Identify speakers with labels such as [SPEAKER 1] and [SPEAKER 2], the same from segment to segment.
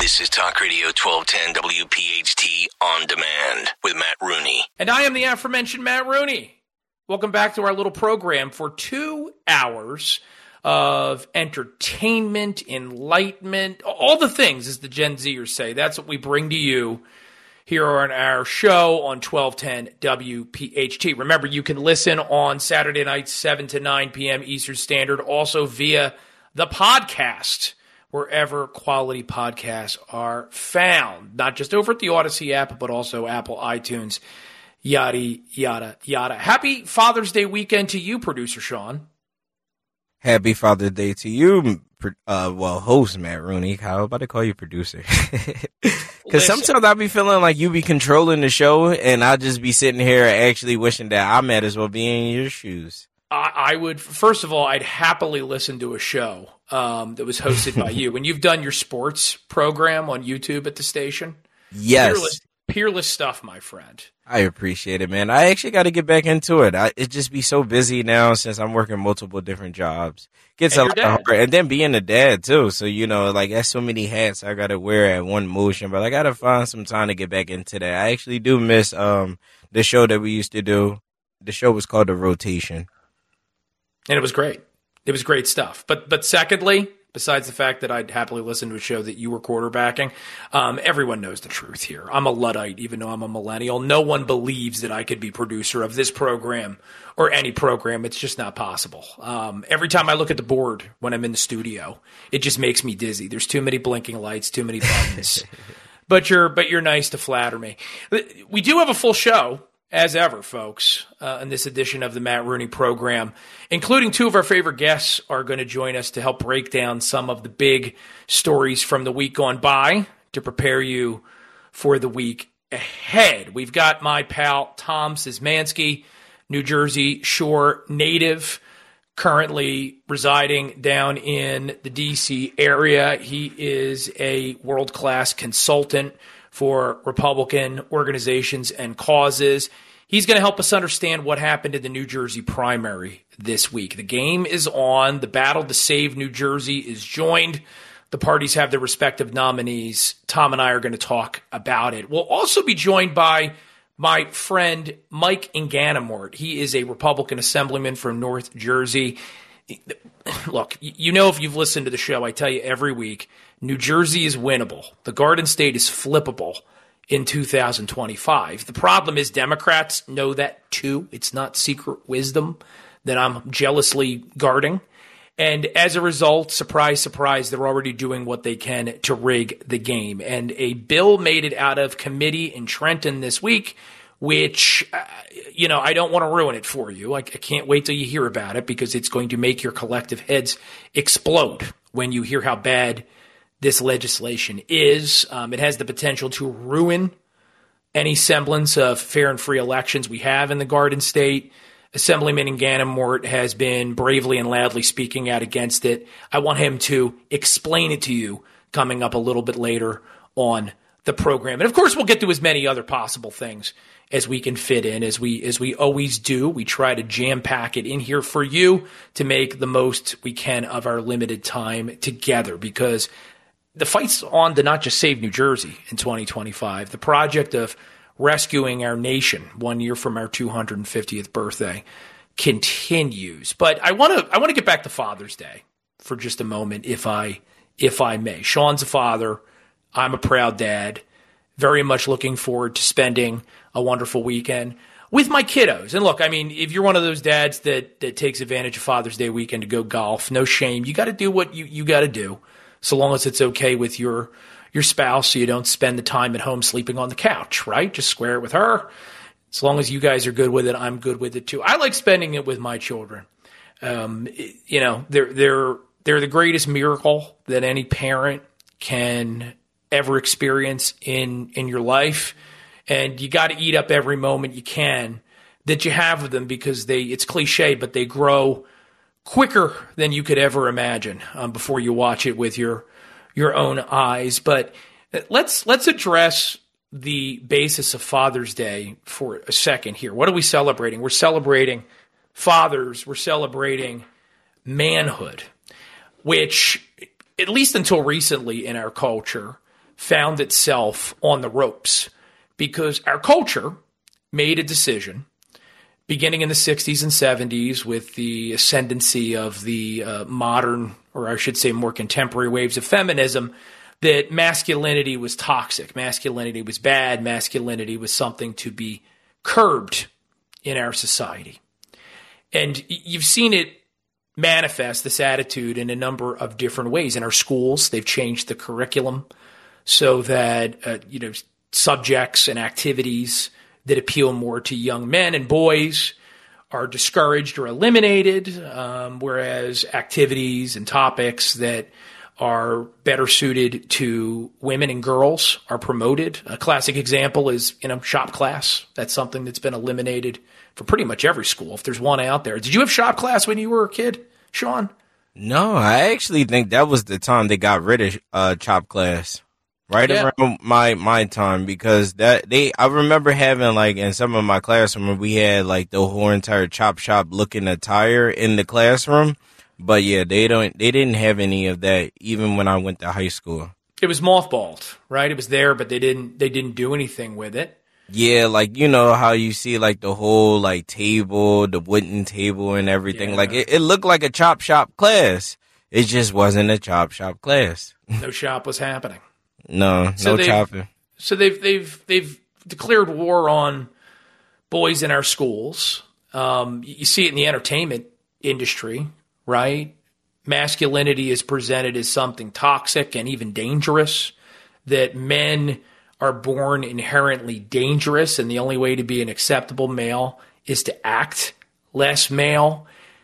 [SPEAKER 1] This is Talk Radio 1210 WPHT On Demand with Matt Rooney.
[SPEAKER 2] And I am the aforementioned Matt Rooney. Welcome back to our little program for 2 hours of entertainment, enlightenment, all the things, as the Gen Zers say. That's what we bring to you here on our show on 1210 WPHT. Remember, you can listen on Saturday nights, 7 to 9 p.m. Eastern Standard, also via the podcast, wherever quality podcasts are found. Not just over at the Odyssey app, but also Apple, iTunes, yada, yada, yada. Happy Father's Day weekend to you, Producer Sean.
[SPEAKER 3] Happy Father's Day to you, host Matt Rooney. How about I call you producer? Because sometimes I be feeling like you be controlling the show, and I'll just be sitting here actually wishing that I might as well be in your shoes.
[SPEAKER 2] I would, first of all, I'd happily listen to a show that was hosted by you. When you've done your sports program on YouTube at the station.
[SPEAKER 3] Yes.
[SPEAKER 2] Peerless stuff, my friend.
[SPEAKER 3] I appreciate it, man. I actually got to get back into it. It just be so busy now since I'm working multiple different jobs. Gets a lot harder. And then being a dad, too. So, that's so many hats I got to wear at one motion. But I got to find some time to get back into that. I actually do miss the show that we used to do. The show was called The Rotation.
[SPEAKER 2] And it was great. It was great stuff. But secondly, besides the fact that I'd happily listen to a show that you were quarterbacking, everyone knows the truth here. I'm a Luddite, even though I'm a millennial. No one believes that I could be producer of this program or any program. It's just not possible. Every time I look at the board when I'm in the studio, it just makes me dizzy. There's too many blinking lights, too many buttons. But you're nice to flatter me. We do have a full show, as ever, folks, in this edition of the Matt Rooney program, including two of our favorite guests are going to join us to help break down some of the big stories from the week gone by to prepare you for the week ahead. We've got my pal Tom Szymanski, New Jersey Shore native, currently residing down in the D.C. area. He is a world-class consultant for Republican organizations and causes. He's going to help us understand what happened in the New Jersey primary this week. The game is on. The battle to save New Jersey is joined. The parties have their respective nominees. Tom and I are going to talk about it. We'll also be joined by my friend Mike Inganamort. He is a Republican assemblyman from North Jersey. Look, if you've listened to the show, I tell you every week, New Jersey is winnable. The Garden State is flippable in 2025. The problem is Democrats know that too. It's not secret wisdom that I'm jealously guarding. And as a result, surprise, surprise, they're already doing what they can to rig the game. And a bill made it out of committee in Trenton this week, which, I don't want to ruin it for you. I can't wait till you hear about it because it's going to make your collective heads explode when you hear how bad this legislation is. It has the potential to ruin any semblance of fair and free elections we have in the Garden State. Assemblyman Inganamort has been bravely and loudly speaking out against it. I want him to explain it to you coming up a little bit later on the program. And of course, we'll get to as many other possible things as we can fit in, as we always do. We try to jam pack it in here for you to make the most we can of our limited time together, because the fight's on to not just save New Jersey in 2025. The project of rescuing our nation 1 year from our 250th birthday continues. But I want to get back to Father's Day for just a moment, if I may. Sean's a father. I'm a proud dad. Very much looking forward to spending a wonderful weekend with my kiddos. And look, if you're one of those dads that takes advantage of Father's Day weekend to go golf, no shame. You got to do what you got to do, so long as it's okay with your spouse, so you don't spend the time at home sleeping on the couch, right? Just square it with her. As long as you guys are good with it, I'm good with it too. I like spending it with my children. They're the greatest miracle that any parent can ever experience in your life. And you got to eat up every moment you can that you have with them, because it's cliche, but they grow quicker than you could ever imagine before you watch it with your own eyes. But let's address the basis of Father's Day for a second here. What are we celebrating? We're celebrating fathers. We're celebrating manhood, which, at least until recently in our culture, found itself on the ropes because our culture made a decision beginning in the 60s and 70s with the ascendancy of the modern, or I should say more contemporary waves of feminism, that masculinity was toxic, masculinity was bad, masculinity was something to be curbed in our society. And you've seen it manifest, this attitude, in a number of different ways. In our schools, they've changed the curriculum so that subjects and activities that appeal more to young men and boys are discouraged or eliminated, whereas activities and topics that are better suited to women and girls are promoted. A classic example is, shop class. That's something that's been eliminated for pretty much every school, if there's one out there. Did you have shop class when you were a kid, Sean?
[SPEAKER 3] No, I actually think that was the time they got rid of chop class. Around my time, because I remember having, like, in some of my classroom, we had like the whole entire chop shop looking attire in the classroom. But yeah, they didn't have any of that even when I went to high school.
[SPEAKER 2] It was mothballed, right? It was there, but they didn't do anything with it.
[SPEAKER 3] Yeah, like, how you see like the whole like table, the wooden table and everything. Yeah. Like it looked like a chop shop class. It just wasn't a chop shop class.
[SPEAKER 2] No shop was happening.
[SPEAKER 3] No chopping.
[SPEAKER 2] So they've declared war on boys in our schools. You see it in the entertainment industry. Right? Masculinity is presented as something toxic and even dangerous, that men are born inherently dangerous, and the only way to be an acceptable male is to act less male.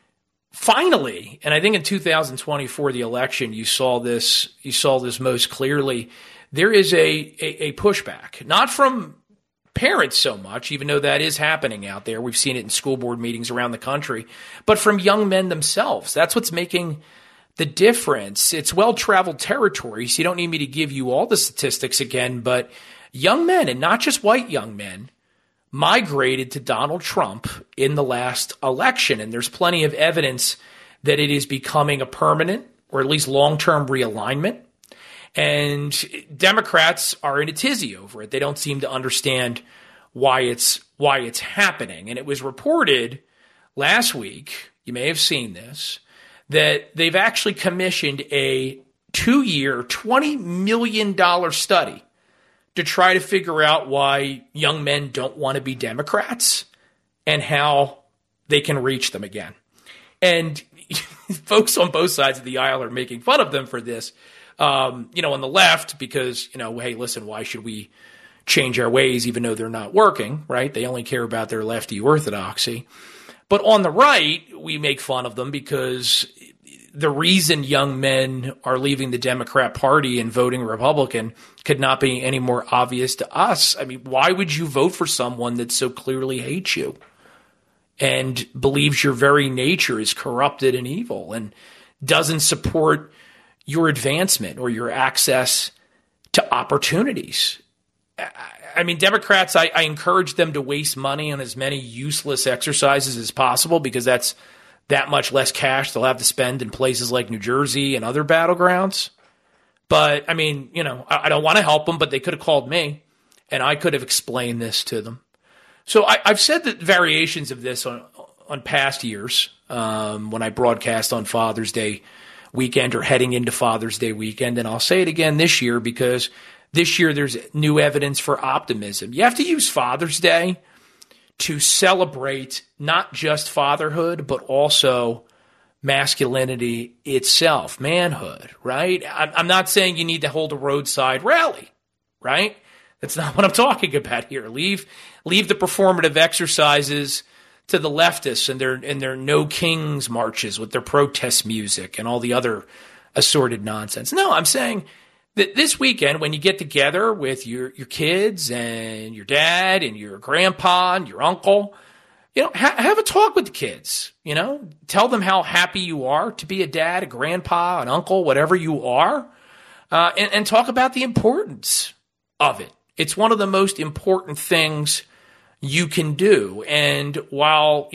[SPEAKER 2] Finally, and I think in 2024, the election, you saw this most clearly, there is a pushback, not from parents so much, even though that is happening out there. We've seen it in school board meetings around the country, but from young men themselves. That's what's making the difference. It's well-traveled territory, so you don't need me to give you all the statistics again, but young men, and not just white young men, migrated to Donald Trump in the last election, and there's plenty of evidence that it is becoming a permanent or at least long-term realignment. And Democrats are in a tizzy over it. They don't seem to understand why it's happening. And it was reported last week, you may have seen this, that they've actually commissioned a 2-year, $20 million study to try to figure out why young men don't want to be Democrats and how they can reach them again. And folks on both sides of the aisle are making fun of them for this. On the left, because, hey, listen, why should we change our ways even though they're not working, right? They only care about their lefty orthodoxy. But on the right, we make fun of them because the reason young men are leaving the Democrat Party and voting Republican could not be any more obvious to us. I mean, why would you vote for someone that so clearly hates you and believes your very nature is corrupted and evil and doesn't support your advancement or your access to opportunities? I mean, Democrats, I encourage them to waste money on as many useless exercises as possible because that's that much less cash they'll have to spend in places like New Jersey and other battlegrounds. But, I mean, I don't want to help them, but they could have called me and I could have explained this to them. So I've said that variations of this on past years when I broadcast on Father's Day weekend or heading into Father's Day weekend. And I'll say it again this year because this year there's new evidence for optimism. You have to use Father's Day to celebrate not just fatherhood, but also masculinity itself, manhood, right? I'm not saying you need to hold a roadside rally, right? That's not what I'm talking about here. Leave the performative exercises to the leftists and their no kings marches with their protest music and all the other assorted nonsense. No, I'm saying that this weekend when you get together with your kids and your dad and your grandpa and your uncle, have a talk with the kids, tell them how happy you are to be a dad, a grandpa, an uncle, whatever you are, and talk about the importance of it. It's one of the most important things you can do. And while,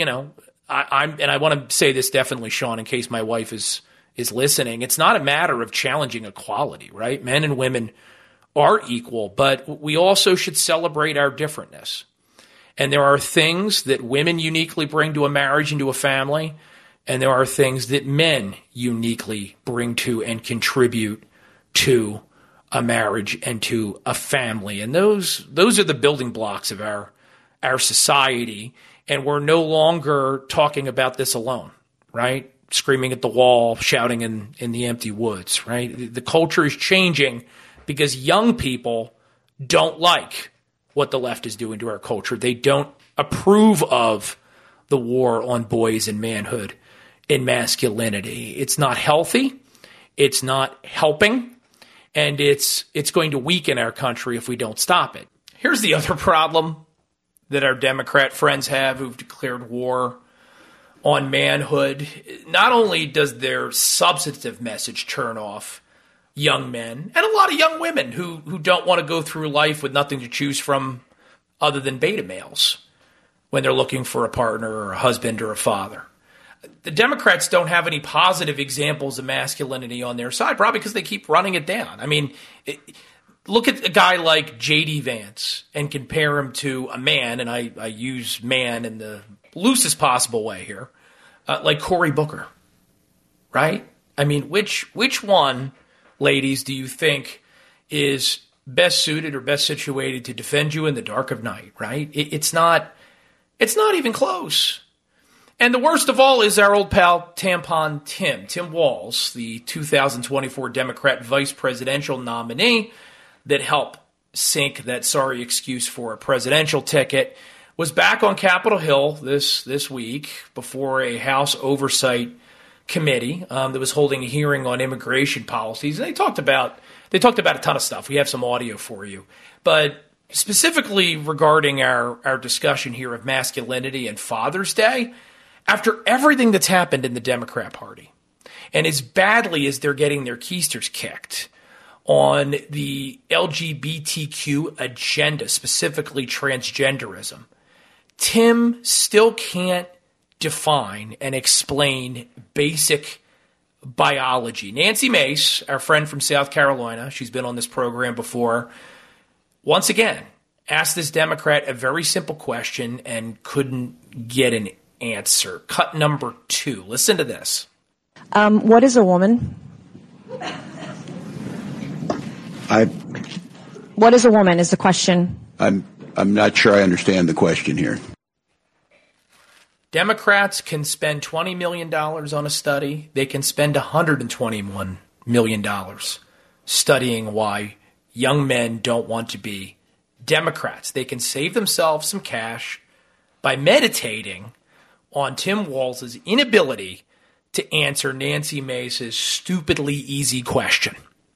[SPEAKER 2] I want to say this definitely, Sean, in case my wife is listening, it's not a matter of challenging equality, right? Men and women are equal, but we also should celebrate our differentness. And there are things that women uniquely bring to a marriage and to a family, and there are things that men uniquely bring to and contribute to a marriage and to a family. And those are the building blocks of our society. And we're no longer talking about this alone, right? Screaming at the wall, shouting in the empty woods, right? The culture is changing because young people don't like what the left is doing to our culture. They don't approve of the war on boys and manhood and masculinity. It's not healthy. It's not helping. And it's going to weaken our country if we don't stop it. Here's the other problem that our Democrat friends have who've declared war on manhood. Not only does their substantive message turn off young men and a lot of young women who don't want to go through life with nothing to choose from other than beta males when they're looking for a partner or a husband or a father. The Democrats don't have any positive examples of masculinity on their side, probably because they keep running it down. I mean, look at a guy like J.D. Vance and compare him to a man, and I use man in the loosest possible way here, like Cory Booker, right? I mean, which one, ladies, do you think is best suited or best situated to defend you in the dark of night, right? It's not even close. And the worst of all is our old pal Tampon Tim Walz, the 2024 Democrat vice presidential nominee that helped sink that sorry excuse for a presidential ticket, was back on Capitol Hill this week before a House Oversight Committee that was holding a hearing on immigration policies. And they talked about a ton of stuff. We have some audio for you. But specifically regarding our discussion here of masculinity and Father's Day, after everything that's happened in the Democrat Party, and as badly as they're getting their keisters kicked on the LGBTQ agenda, specifically transgenderism, Tim still can't define and explain basic biology. Nancy Mace, our friend from South Carolina, she's been on this program before, once again asked this Democrat a very simple question and couldn't get an answer. Cut number 2. Listen to this.
[SPEAKER 4] What is a woman? What is a woman is the question.
[SPEAKER 5] I'm not sure I understand the question here.
[SPEAKER 2] Democrats can spend $20 million on a study. They can spend $121 million studying why young men don't want to be Democrats. They can save themselves some cash by meditating on Tim Walz's inability to answer Nancy Mace's stupidly easy question.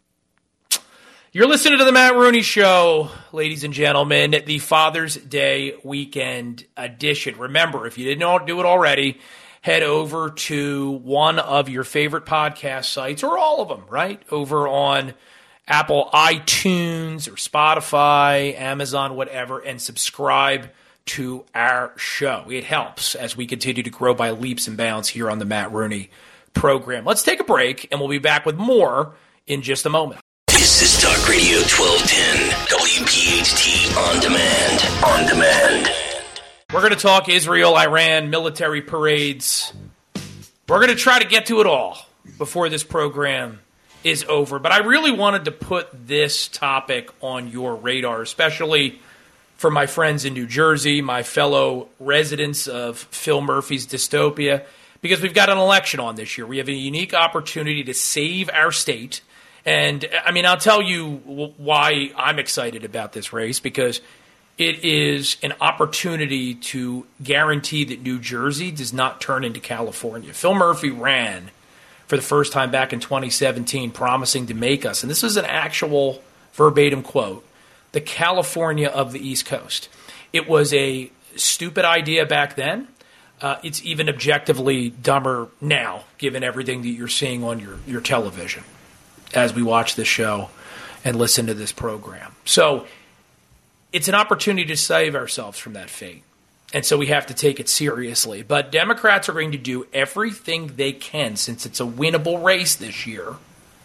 [SPEAKER 2] You're listening to the Matt Rooney Show, ladies and gentlemen, the Father's Day weekend edition. Remember, if you didn't do it already, head over to one of your favorite podcast sites, or all of them, right? Over on Apple iTunes or Spotify, Amazon, whatever, and subscribe to our show. It helps as we continue to grow by leaps and bounds here on the Matt Rooney program. Let's take a break, and we'll be back with more in just a moment.
[SPEAKER 1] This is Talk Radio 1210, WPHT On Demand. On Demand.
[SPEAKER 2] We're going to talk Israel, Iran, military parades. We're going to try to get to it all before this program is over. But I really wanted to put this topic on your radar, especially for my friends in New Jersey, my fellow residents of Phil Murphy's dystopia, because we've got an election on this year. We have a unique opportunity to save our state. And, I mean, I'll tell you why I'm excited about this race, because it is an opportunity to guarantee that New Jersey does not turn into California. Phil Murphy ran for the first time back in 2017, promising to make us, and this is an actual verbatim quote, the California of the East Coast. It was a stupid idea back then. It's even objectively dumber now, given everything that you're seeing on your television as we watch this show and listen to this program. So it's an opportunity to save ourselves from that fate. And so we have to take it seriously. But Democrats are going to do everything they can, since it's a winnable race this year,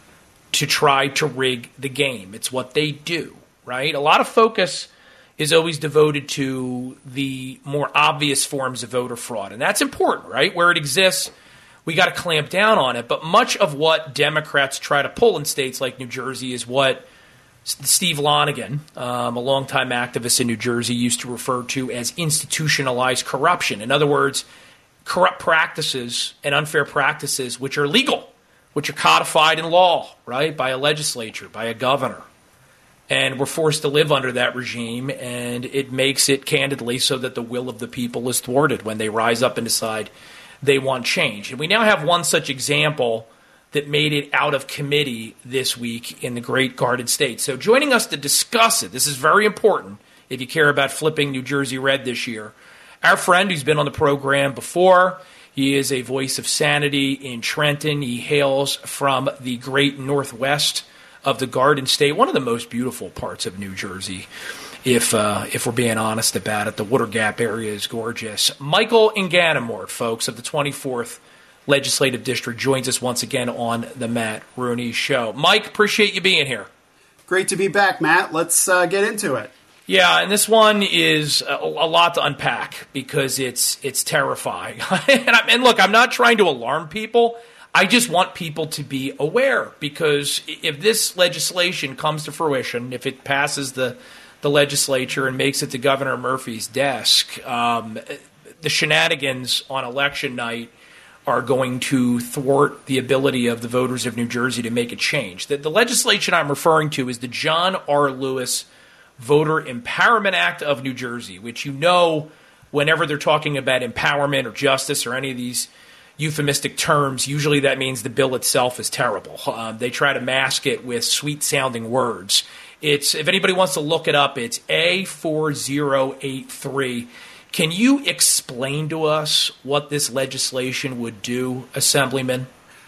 [SPEAKER 2] to try to rig the game. It's what they do, right? A lot of focus is always devoted to the more obvious forms of voter fraud. And that's important, right? Where it exists, we got to clamp down on it. But much of what Democrats try to pull in states like New Jersey is what Steve Lonigan, a longtime activist in New Jersey, used to refer to as institutionalized corruption. In other words, corrupt practices and unfair practices which are legal, which are codified in law, right, by a legislature, by a governor. And we're forced to live under that regime, and it makes it, candidly, so that the will of the people is thwarted when they rise up and decide they want change. And we now have one such example that made it out of committee this week in the great Garden State. So joining us to discuss it, this is very important if you care about flipping New Jersey red this year, our friend who's been on the program before. He is a voice of sanity in Trenton. He hails from the great Northwest of the Garden State, one of the most beautiful parts of New Jersey, if we're being honest about it. The Water Gap area is gorgeous. Michael Inganamort, folks, of the 24th Legislative District, joins us once again on the Matt Rooney Show. Mike, appreciate you being here.
[SPEAKER 6] Great to be back, Matt. Let's get into it.
[SPEAKER 2] Yeah, and this one is a lot to unpack because it's terrifying. And look, I'm not trying to alarm people. I just want people to be aware, because if this legislation comes to fruition, if it passes the legislature and makes it to Governor Murphy's desk, the shenanigans on election night are going to thwart the ability of the voters of New Jersey to make a change. The legislation I'm referring to is the John R. Lewis Voter Empowerment Act of New Jersey, which, you know, whenever they're talking about empowerment or justice or any of these euphemistic terms, usually that means the bill itself is terrible. They try to mask it with sweet-sounding words. If anybody wants to look it up, it's A4083. Can you explain to us what this legislation would do, Assemblyman?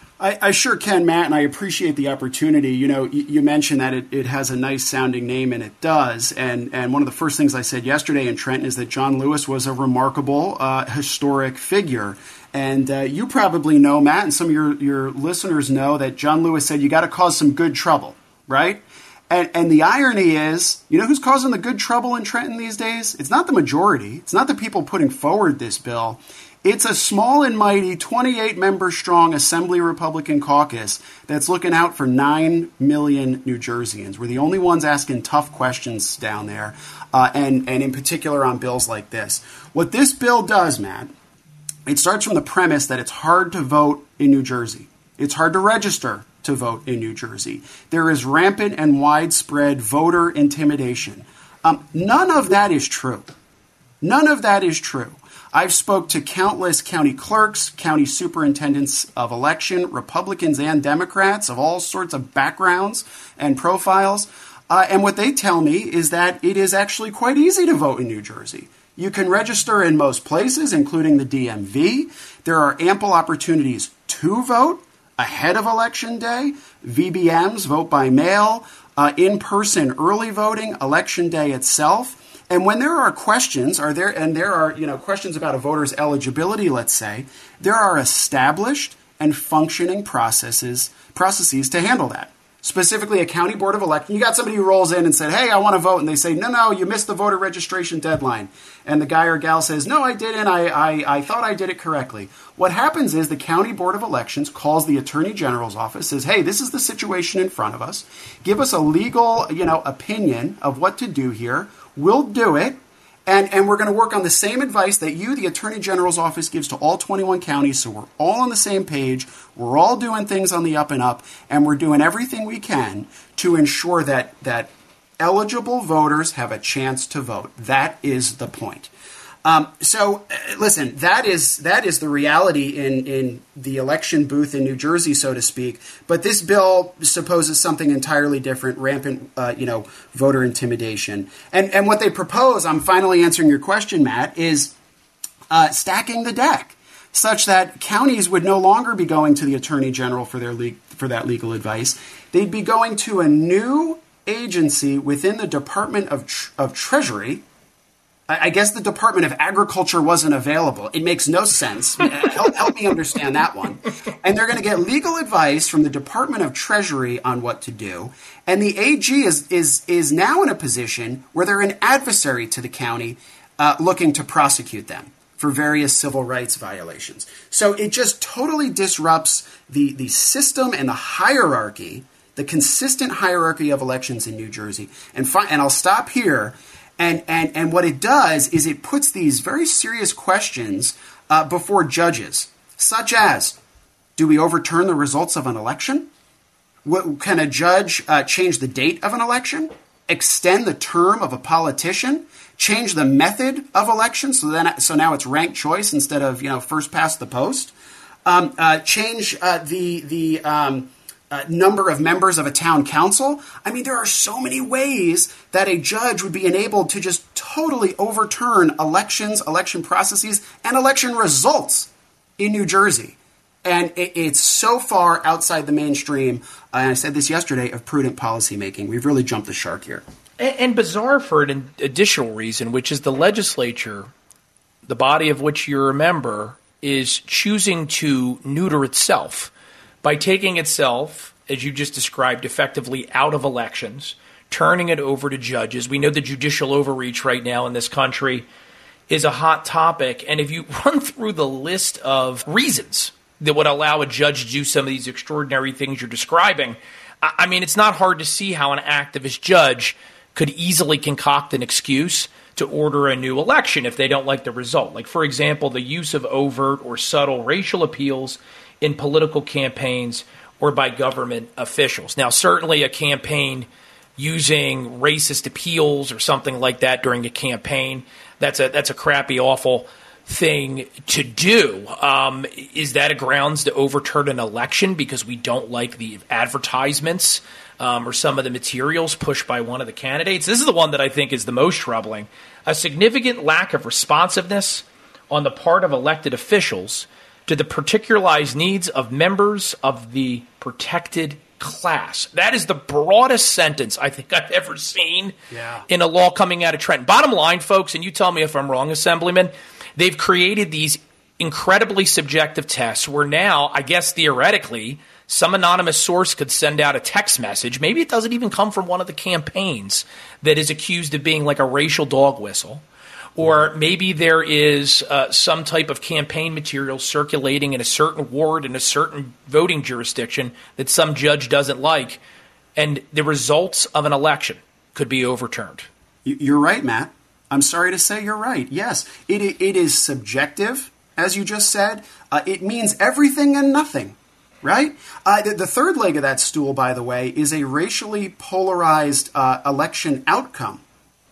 [SPEAKER 6] I sure can, Matt, and I appreciate the opportunity. You know, you mentioned that it has a nice-sounding name, and it does. And one of the first things I said yesterday in Trenton is that John Lewis was a remarkable historic figure. And you probably know, Matt, and some of your listeners know that John Lewis said you got to cause some good trouble, right? And the irony is, you know who's causing the good trouble in Trenton these days? It's not the majority. It's not the people putting forward this bill. It's a small and mighty 28-member-strong Assembly Republican caucus that's looking out for 9 million New Jerseyans. We're the only ones asking tough questions down there, and in particular on bills like this. What this bill does, Matt, it starts from the premise that it's hard to vote in New Jersey. It's hard to register to vote in New Jersey. There is rampant and widespread voter intimidation. None of that is true. None of that is true. I've spoke to countless county clerks, county superintendents of election, Republicans and Democrats of all sorts of backgrounds and profiles. And what they tell me is that it is actually quite easy to vote in New Jersey. You can register in most places, including the DMV. There are ample opportunities to vote ahead of Election Day. VBMs, vote by mail, in-person early voting, Election Day itself. And when there are questions, questions about a voter's eligibility, let's say, there are established and functioning processes to handle that. Specifically, a county board of election. You got somebody who rolls in and said, hey, I want to vote. And they say, no, you missed the voter registration deadline. And the guy or gal says, no, I didn't. I thought I did it correctly. What happens is the county board of elections calls the attorney general's office, says, hey, this is the situation in front of us. Give us a legal, opinion of what to do here. We'll do it. And we're going to work on the same advice that you, the Attorney General's office, gives to all 21 counties, so we're all on the same page, we're all doing things on the up and up, and we're doing everything we can to ensure that eligible voters have a chance to vote. That is the point. Listen, that is the reality in the election booth in New Jersey, so to speak. But this bill supposes something entirely different, rampant, voter intimidation. And what they propose, I'm finally answering your question, Matt, is stacking the deck, such that counties would no longer be going to the Attorney General for that legal advice. They'd be going to a new agency within the Department of Treasury, I guess the Department of Agriculture wasn't available. It makes no sense. Help me understand that one. And they're going to get legal advice from the Department of Treasury on what to do. And the AG is now in a position where they're an adversary to the county looking to prosecute them for various civil rights violations. So it just totally disrupts the system and the hierarchy, the consistent hierarchy of elections in New Jersey. And I'll stop here. And what it does is it puts these very serious questions before judges, such as, do we overturn the results of an election? Can a judge change the date of an election? Extend the term of a politician? Change the method of election so now it's ranked choice instead of first past the post? Change the number of members of a town council. I mean, there are so many ways that a judge would be enabled to just totally overturn elections, election processes, and election results in New Jersey. And it's so far outside the mainstream, and I said this yesterday, of prudent policymaking. We've really jumped the shark here.
[SPEAKER 2] And bizarre for an additional reason, which is the legislature, the body of which you're a member, is choosing to neuter itself by taking itself, as you just described, effectively out of elections, turning it over to judges. We know the judicial overreach right now in this country is a hot topic. And if you run through the list of reasons that would allow a judge to do some of these extraordinary things you're describing, I mean, it's not hard to see how an activist judge could easily concoct an excuse to order a new election if they don't like the result. Like, for example, the use of overt or subtle racial appeals in political campaigns or by government officials. Now, certainly a campaign using racist appeals or something like that during a campaign, that's a crappy, awful thing to do. Is that a grounds to overturn an election because we don't like the advertisements or some of the materials pushed by one of the candidates? This is the one that I think is the most troubling. A significant lack of responsiveness on the part of elected officials to the particularized needs of members of the protected class. That is the broadest sentence I think I've ever seen in a law coming out of Trenton. Bottom line, folks, and you tell me if I'm wrong, Assemblyman, they've created these incredibly subjective tests where now, I guess theoretically, some anonymous source could send out a text message. Maybe it doesn't even come from one of the campaigns that is accused of being like a racial dog whistle. Or maybe there is some type of campaign material circulating in a certain ward in a certain voting jurisdiction that some judge doesn't like, and the results of an election could be overturned.
[SPEAKER 6] You're right, Matt. I'm sorry to say you're right. Yes, it is subjective, as you just said. It means everything and nothing, right? The third leg of that stool, by the way, is a racially polarized election outcome.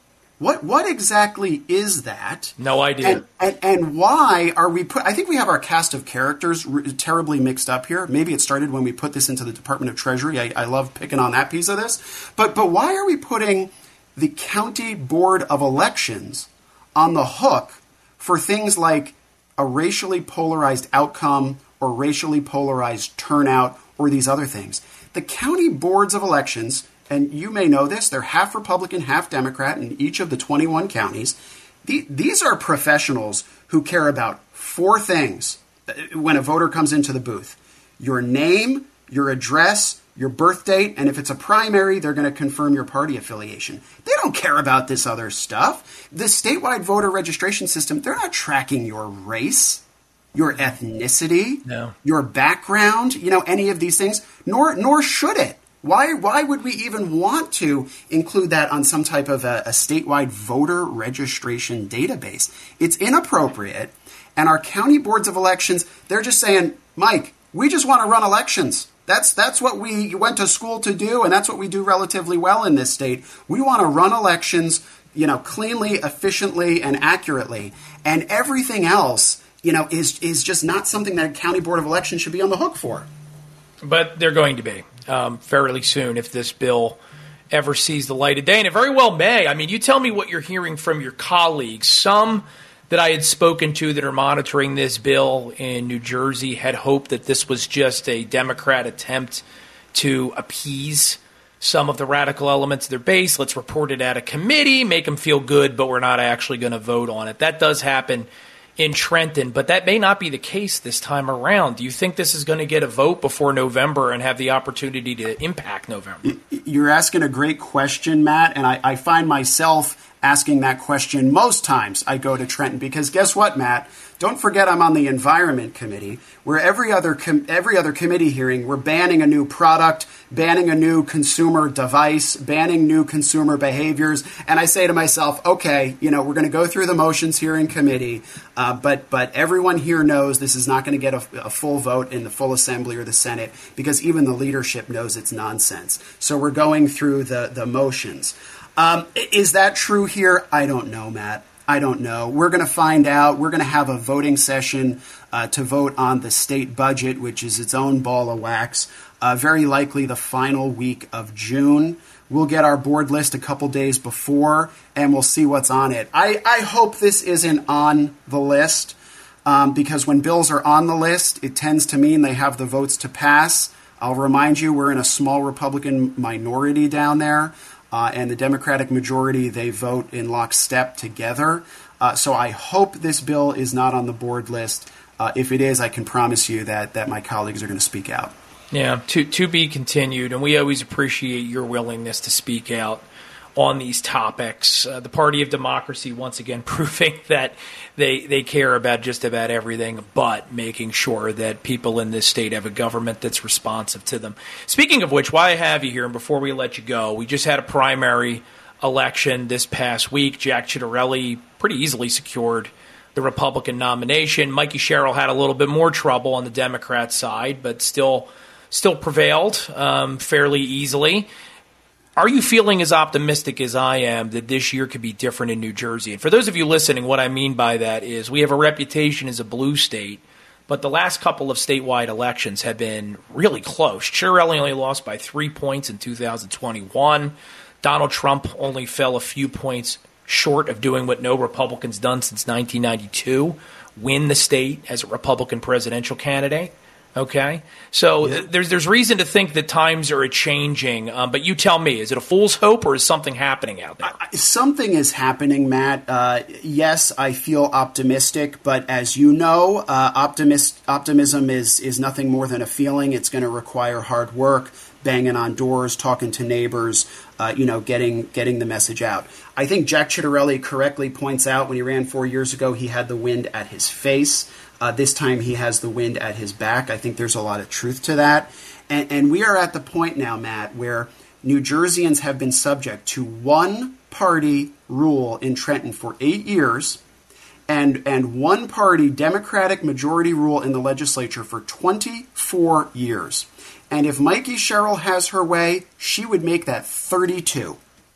[SPEAKER 6] What exactly is that?
[SPEAKER 2] No idea.
[SPEAKER 6] And why are we I think we have our cast of characters terribly mixed up here. Maybe it started when we put this into the Department of Treasury. I love picking on that piece of this. But why are we putting the County Board of Elections on the hook for things like a racially polarized outcome or racially polarized turnout or these other things? The county boards of elections, and you may know this, they're half Republican, half Democrat in each of the 21 counties. These are professionals who care about four things when a voter comes into the booth: your name, your address, your birth date, and if it's a primary, they're going to confirm your party affiliation. They don't care about this other stuff. The statewide voter registration system, they're not tracking your race, your ethnicity, your background, any of these things, nor should it. Why would we even want to include that on some type of a statewide voter registration database? It's inappropriate. And our county boards of elections, they're just saying, Mike, we just want to run elections. That's what we went to school to do, and that's what we do relatively well in this state. We want to run elections, cleanly, efficiently, and accurately. And everything else, is just not something that a county board of elections should be on the hook for.
[SPEAKER 2] But they're going to be fairly soon if this bill ever sees the light of day. And it very well may. I mean, you tell me what you're hearing from your colleagues. Some that I had spoken to that are monitoring this bill in New Jersey had hoped that this was just a Democrat attempt to appease some of the radical elements of their base. Let's report it at a committee, make them feel good, but we're not actually going to vote on it. That does happen in Trenton, but that may not be the case this time around. Do you think this is going to get a vote before November and have the opportunity to impact November?
[SPEAKER 6] You're asking a great question, Matt, and I find myself asking that question most times I go to Trenton, because guess what, Matt? Don't forget I'm on the Environment Committee, where every other committee hearing, we're banning a new product, banning a new consumer device, banning new consumer behaviors. And I say to myself, okay, we're going to go through the motions here in committee, but everyone here knows this is not going to get a full vote in the full assembly or the Senate, because even the leadership knows it's nonsense. So we're going through the motions. Is that true here? I don't know, Matt. I don't know. We're going to find out. We're going to have a voting session to vote on the state budget, which is its own ball of wax, very likely the final week of June. We'll get our board list a couple days before, and we'll see what's on it. I hope this isn't on the list, because when bills are on the list, it tends to mean they have the votes to pass. I'll remind you, we're in a small Republican minority down there. And the Democratic majority, they vote in lockstep together. So I hope this bill is not on the board list. If it is, I can promise you that my colleagues are going to speak out.
[SPEAKER 2] Yeah, to be continued. And we always appreciate your willingness to speak out on these topics. The Party of Democracy, once again, proving that they care about just about everything but making sure that people in this state have a government that's responsive to them. Speaking of which, while I have you here, and before we let you go, we just had a primary election this past week. Jack Ciattarelli pretty easily secured the Republican nomination. Mikey Sherrill had a little bit more trouble on the Democrat side, but still prevailed fairly easily. Are you feeling as optimistic as I am that this year could be different in New Jersey? And for those of you listening, what I mean by that is we have a reputation as a blue state, but the last couple of statewide elections have been really close. Ciattarelli only lost by 3 points in 2021. Donald Trump only fell a few points short of doing what no Republican's done since 1992, win the state as a Republican presidential candidate. Okay, so there's reason to think that times are changing, but you tell me, is it a fool's hope or is something happening out there?
[SPEAKER 6] Something is happening, Matt. Yes, I feel optimistic, but as you know, optimism is nothing more than a feeling. It's going to require hard work, banging on doors, talking to neighbors, getting the message out. I think Jack Ciattarelli correctly points out when he ran 4 years ago, he had the wind at his face. This time he has the wind at his back. I think there's a lot of truth to that. And we are at the point now, Matt, where New Jerseyans have been subject to one-party rule in Trenton for 8 years and one-party Democratic majority rule in the legislature for 24 years. And if Mikey Sherrill has her way, she would make that 32.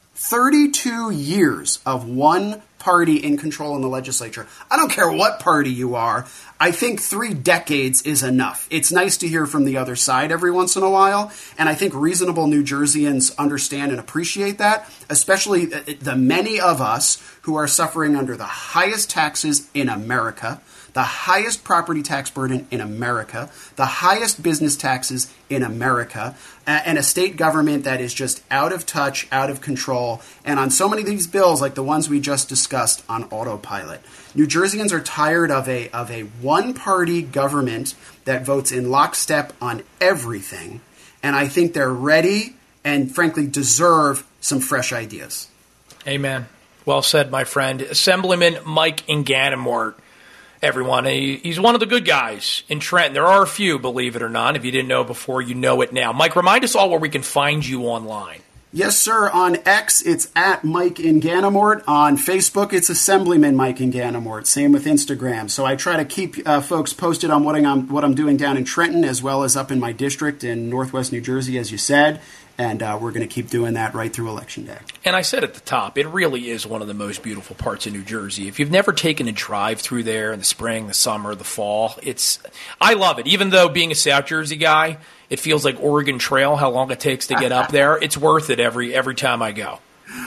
[SPEAKER 6] 32 years of one party in control in the legislature. I don't care what party you are. I think 3 decades is enough. It's nice to hear from the other side every once in a while, and I think reasonable New Jerseyans understand and appreciate that, especially the many of us who are suffering under the highest taxes in America, the highest property tax burden in America, the highest business taxes in America, and a state government that is just out of touch, out of control, and on so many of these bills, like the ones we just discussed, on autopilot. New Jerseyans are tired of a one-party government that votes in lockstep on everything, and I think they're ready and, frankly, deserve some fresh ideas.
[SPEAKER 2] Amen. Well said, my friend. Assemblyman Mike Inganamort. Everyone, he's one of the good guys in Trenton. There are a few, believe it or not. If you didn't know before, you know it now. Mike, remind us all where we can find you online.
[SPEAKER 6] Yes, sir. On X, it's at Mike Inganamort. On Facebook, it's Assemblyman Mike Inganamort. Same with Instagram. So I try to keep folks posted on what I'm doing down in Trenton, as well as up in my district in Northwest New Jersey, as you said. And we're going to keep doing that right through Election Day. And
[SPEAKER 2] I said at the top, it really is one of the most beautiful parts of New Jersey. If you've never taken a drive through there in the spring, the summer, the fall, I love it. Even though being a South Jersey guy, it feels like Oregon Trail, how long it takes to get up there. It's worth it every time I go.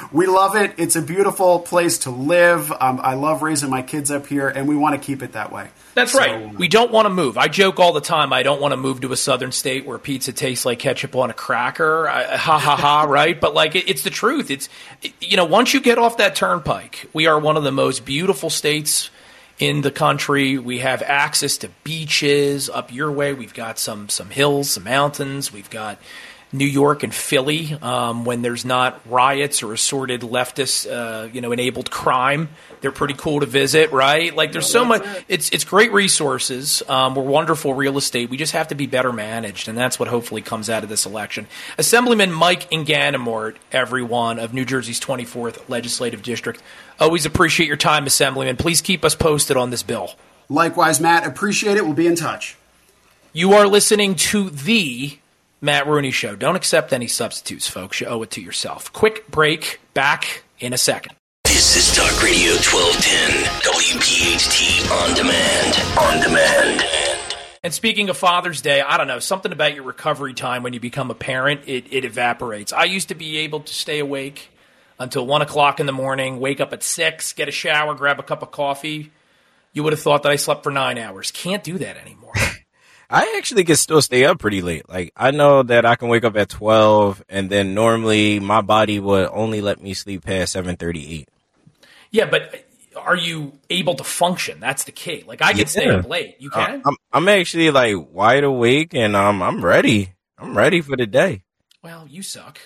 [SPEAKER 6] We love it. It's a beautiful place to live. I love raising my kids up here, and we want to keep it that way.
[SPEAKER 2] That's right. We don't want to move. I joke all the time, I don't want to move to a southern state where pizza tastes like ketchup on a cracker. Ha, ha, ha, right? But, like, it's the truth. It's, once you get off that turnpike, we are one of the most beautiful states in the country. We have access to beaches up your way. We've got some hills, some mountains. We've got New York and Philly, when there's not riots or assorted leftist, enabled crime. They're pretty cool to visit, right? Like, there's so much. It's great resources. We're wonderful real estate. We just have to be better managed, and that's what hopefully comes out of this election. Assemblyman Mike Ganamort, everyone, of New Jersey's 24th Legislative District. Always appreciate your time, Assemblyman. Please keep us posted on this bill.
[SPEAKER 6] Likewise, Matt. Appreciate it. We'll be in touch.
[SPEAKER 2] You are listening to the Matt Rooney Show. Don't accept any substitutes, folks. You owe it to yourself. Quick break. Back in a second.
[SPEAKER 1] This is Talk Radio 1210, WPHT On Demand. On Demand.
[SPEAKER 2] And speaking of Father's Day, I don't know, something about your recovery time when you become a parent, it evaporates. I used to be able to stay awake until 1 o'clock in the morning, wake up at 6, get a shower, grab a cup of coffee. You would have thought that I slept for 9 hours. Can't do that anymore.
[SPEAKER 3] I actually can still stay up pretty late. Like, I know that I can wake up at 12, and then normally my body would only let me sleep past 7:38.
[SPEAKER 2] Yeah, but are you able to function? That's the key. Like, I can stay up late. You can?
[SPEAKER 3] I'm actually, like, wide awake, and I'm ready. I'm ready for the day.
[SPEAKER 2] Well, you suck.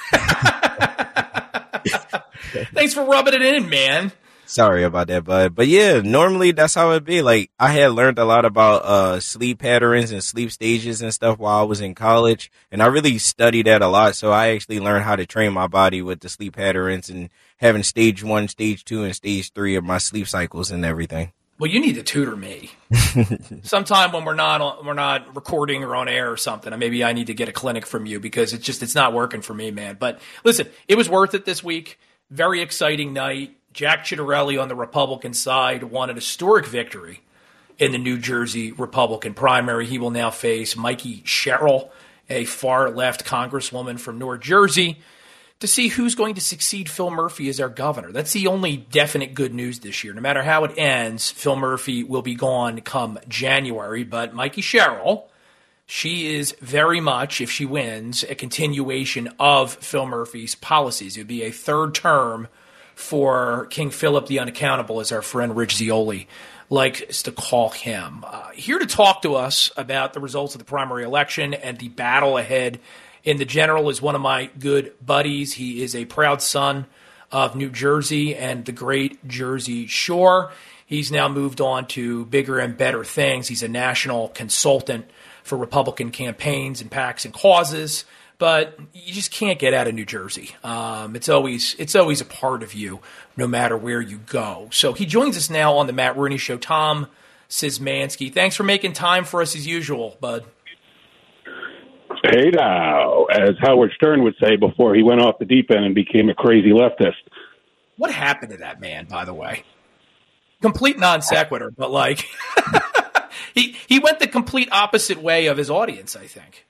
[SPEAKER 2] Thanks for rubbing it in, man.
[SPEAKER 3] Sorry about that, bud. But yeah, normally that's how it be. Like, I had learned a lot about sleep patterns and sleep stages and stuff while I was in college, and I really studied that a lot. So I actually learned how to train my body with the sleep patterns and having stage 1, stage 2, and stage 3 of my sleep cycles and everything.
[SPEAKER 2] Well, you need to tutor me sometime when we're not recording or on air or something. Maybe I need to get a clinic from you, because it's not working for me, man. But listen, it was worth it this week. Very exciting night. Jack Ciattarelli on the Republican side won an historic victory in the New Jersey Republican primary. He will now face Mikey Sherrill, a far-left congresswoman from North Jersey, to see who's going to succeed Phil Murphy as our governor. That's the only definite good news this year. No matter how it ends, Phil Murphy will be gone come January. But Mikey Sherrill, she is very much, if she wins, a continuation of Phil Murphy's policies. It would be a third term for King Philip the Unaccountable, as our friend Rich Zeoli likes to call him. Here to talk to us about the results of the primary election and the battle ahead in the general is one of my good buddies. He is a proud son of New Jersey and the great Jersey Shore. He's now moved on to bigger and better things. He's a national consultant for Republican campaigns and PACs and causes. But you just can't get out of New Jersey. It's always a part of you, no matter where you go. So he joins us now on the Matt Rooney Show. Tom Szymanski, thanks for making time for us as usual, bud.
[SPEAKER 7] Hey now, as Howard Stern would say before he went off the deep end and became a crazy leftist.
[SPEAKER 2] What happened to that man, by the way? Complete non sequitur, but like he went the complete opposite way of his audience, I think.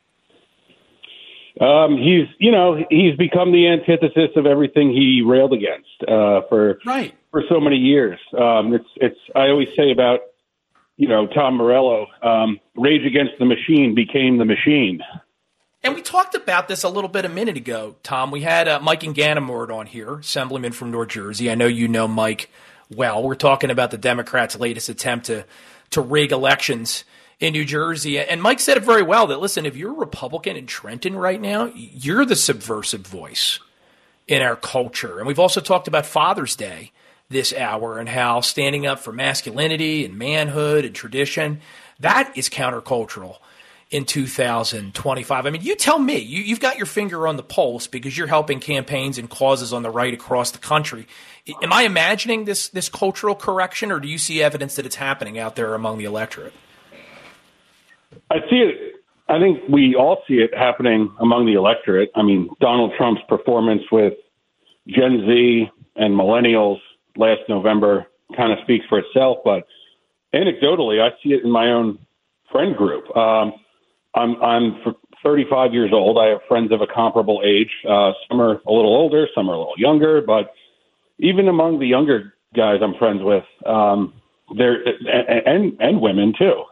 [SPEAKER 7] He's become the antithesis of everything he railed against for so many years. I always say about Tom Morello, Rage Against the Machine became the machine.
[SPEAKER 2] And we talked about this a little bit a minute ago, Tom. We had Mike Ganamort on here, Assemblyman from North Jersey. I know you know Mike well. We're talking about the Democrats' latest attempt to rig elections in New Jersey. And Mike said it very well that, listen, if you're a Republican in Trenton right now, you're the subversive voice in our culture. And we've also talked about Father's Day this hour and how standing up for masculinity and manhood and tradition, that is countercultural in 2025. I mean, you tell me, you've got your finger on the pulse because you're helping campaigns and causes on the right across the country. Am I imagining this cultural correction, or do you see evidence that it's happening out there among the electorate?
[SPEAKER 7] I see it. I think we all see it happening among the electorate. I mean, Donald Trump's performance with Gen Z and millennials last November kind of speaks for itself. But anecdotally, I see it in my own friend group. I'm 35 years old. I have friends of a comparable age. Some are a little older, some are a little younger, but even among the younger guys I'm friends with, there and women too.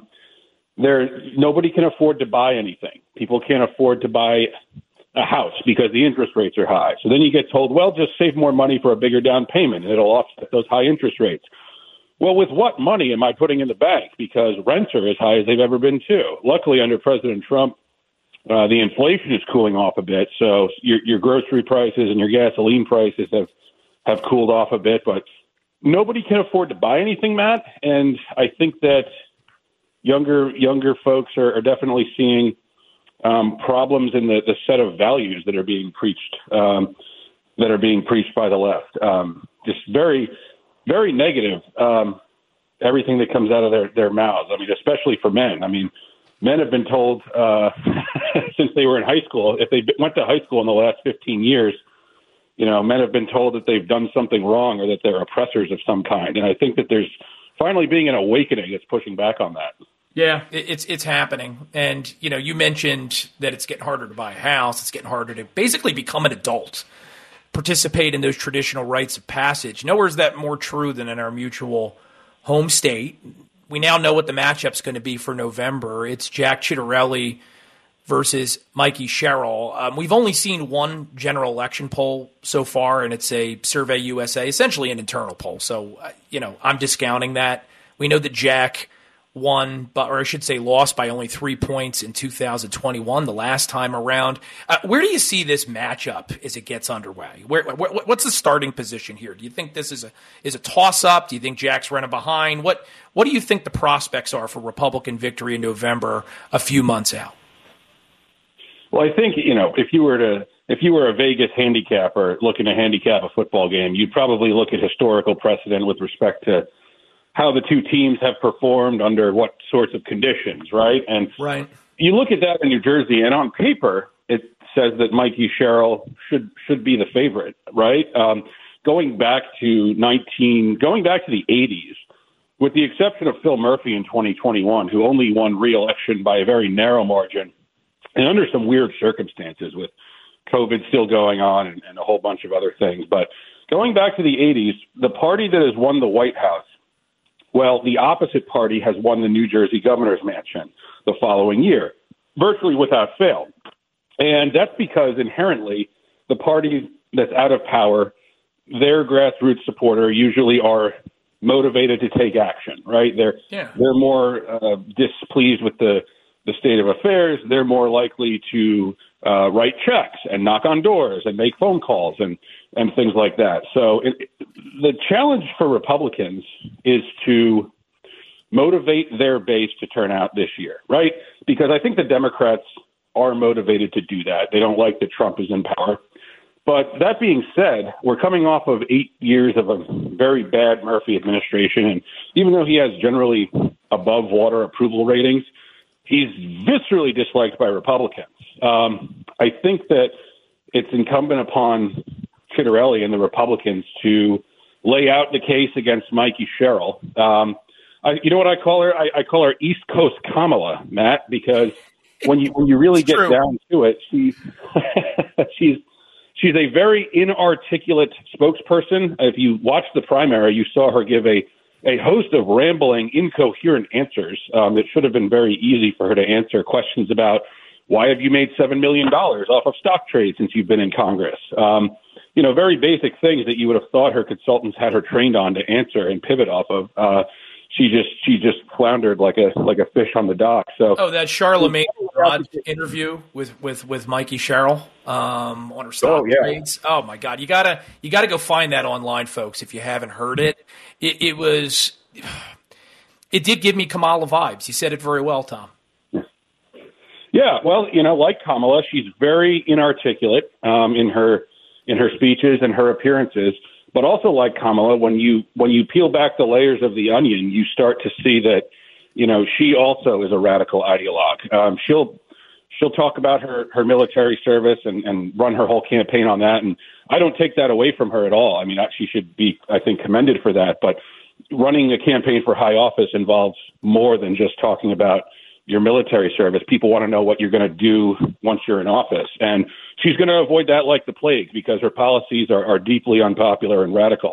[SPEAKER 7] Nobody can afford to buy anything. People can't afford to buy a house because the interest rates are high. So then you get told, well, just save more money for a bigger down payment and it'll offset those high interest rates. Well, with what money am I putting in the bank? Because rents are as high as they've ever been too. Luckily, under President Trump, the inflation is cooling off a bit. So your grocery prices and your gasoline prices have cooled off a bit, but nobody can afford to buy anything, Matt. And I think that younger folks are definitely seeing problems in the set of values that are being preached by the left. Just very, very negative. Everything that comes out of their mouths. I mean, especially for men. I mean, men have been told since they were in high school, if they went to high school in the last 15 years, men have been told that they've done something wrong or that they're oppressors of some kind. And I think that there's finally being an awakening that's pushing back on that.
[SPEAKER 2] Yeah, it's happening. And, you mentioned that it's getting harder to buy a house. It's getting harder to basically become an adult, participate in those traditional rites of passage. Nowhere is that more true than in our mutual home state. We now know what the matchup's going to be for November. It's Jack Ciattarelli versus Mikey Sherrill. We've only seen one general election poll so far, and it's a Survey USA, essentially an internal poll. So, I'm discounting that. We know that Jack lost by only 3 points in 2021, the last time around. Where do you see this matchup as it gets underway? What's the starting position here? Do you think this is a toss-up? Do you think Jack's running behind? What do you think the prospects are for Republican victory in November, a few months out?
[SPEAKER 7] Well, I think, if you were a Vegas handicapper looking to handicap a football game, you'd probably look at historical precedent with respect to how the two teams have performed under what sorts of conditions, right? And
[SPEAKER 2] right.
[SPEAKER 7] You look at that in New Jersey, and on paper, it says that Mikey Sherrill should be the favorite, right? Going back to the 80s, with the exception of Phil Murphy in 2021, who only won re-election by a very narrow margin, and under some weird circumstances with COVID still going on and a whole bunch of other things. But going back to the 80s, the party that has won the White House, well, the opposite party has won the New Jersey governor's mansion the following year, virtually without fail. And that's because inherently the party that's out of power, their grassroots supporters usually are motivated to take action, right? They're more displeased with the state of affairs. They're more likely to write checks and knock on doors and make phone calls and things like that. So the challenge for Republicans is to motivate their base to turn out this year, right? Because I think the Democrats are motivated to do that. They don't like that Trump is in power. But that being said, we're coming off of 8 years of a very bad Murphy administration. And even though he has generally above water approval ratings, he's viscerally disliked by Republicans. I think that it's incumbent upon Ciattarelli and the Republicans to lay out the case against Mikey Sherrill. You know what I call her? I call her East Coast Kamala, Matt, because when you really get down to it, she's a very inarticulate spokesperson. If you watch the primary, you saw her give a host of rambling, incoherent answers that should have been very easy for her to answer questions about why have you made $7 million off of stock trades since you've been in Congress? Very basic things that you would have thought her consultants had her trained on to answer and pivot off of. She just floundered like a fish on the dock. So
[SPEAKER 2] that Charlemagne interview with Mikey Sherrill on her stock trades. Oh my God, you gotta go find that online, folks. If you haven't heard it, it did give me Kamala vibes. You said it very well, Tom.
[SPEAKER 7] Yeah, well, like Kamala, she's very inarticulate in her speeches and her appearances. But also like Kamala, when you peel back the layers of the onion, you start to see that, she also is a radical ideologue. She'll talk about her military service and run her whole campaign on that. And I don't take that away from her at all. I mean, she should be, I think, commended for that. But running a campaign for high office involves more than just talking about, your military service. People want to know what you're going to do once you're in office. And she's going to avoid that like the plague because her policies are deeply unpopular and radical.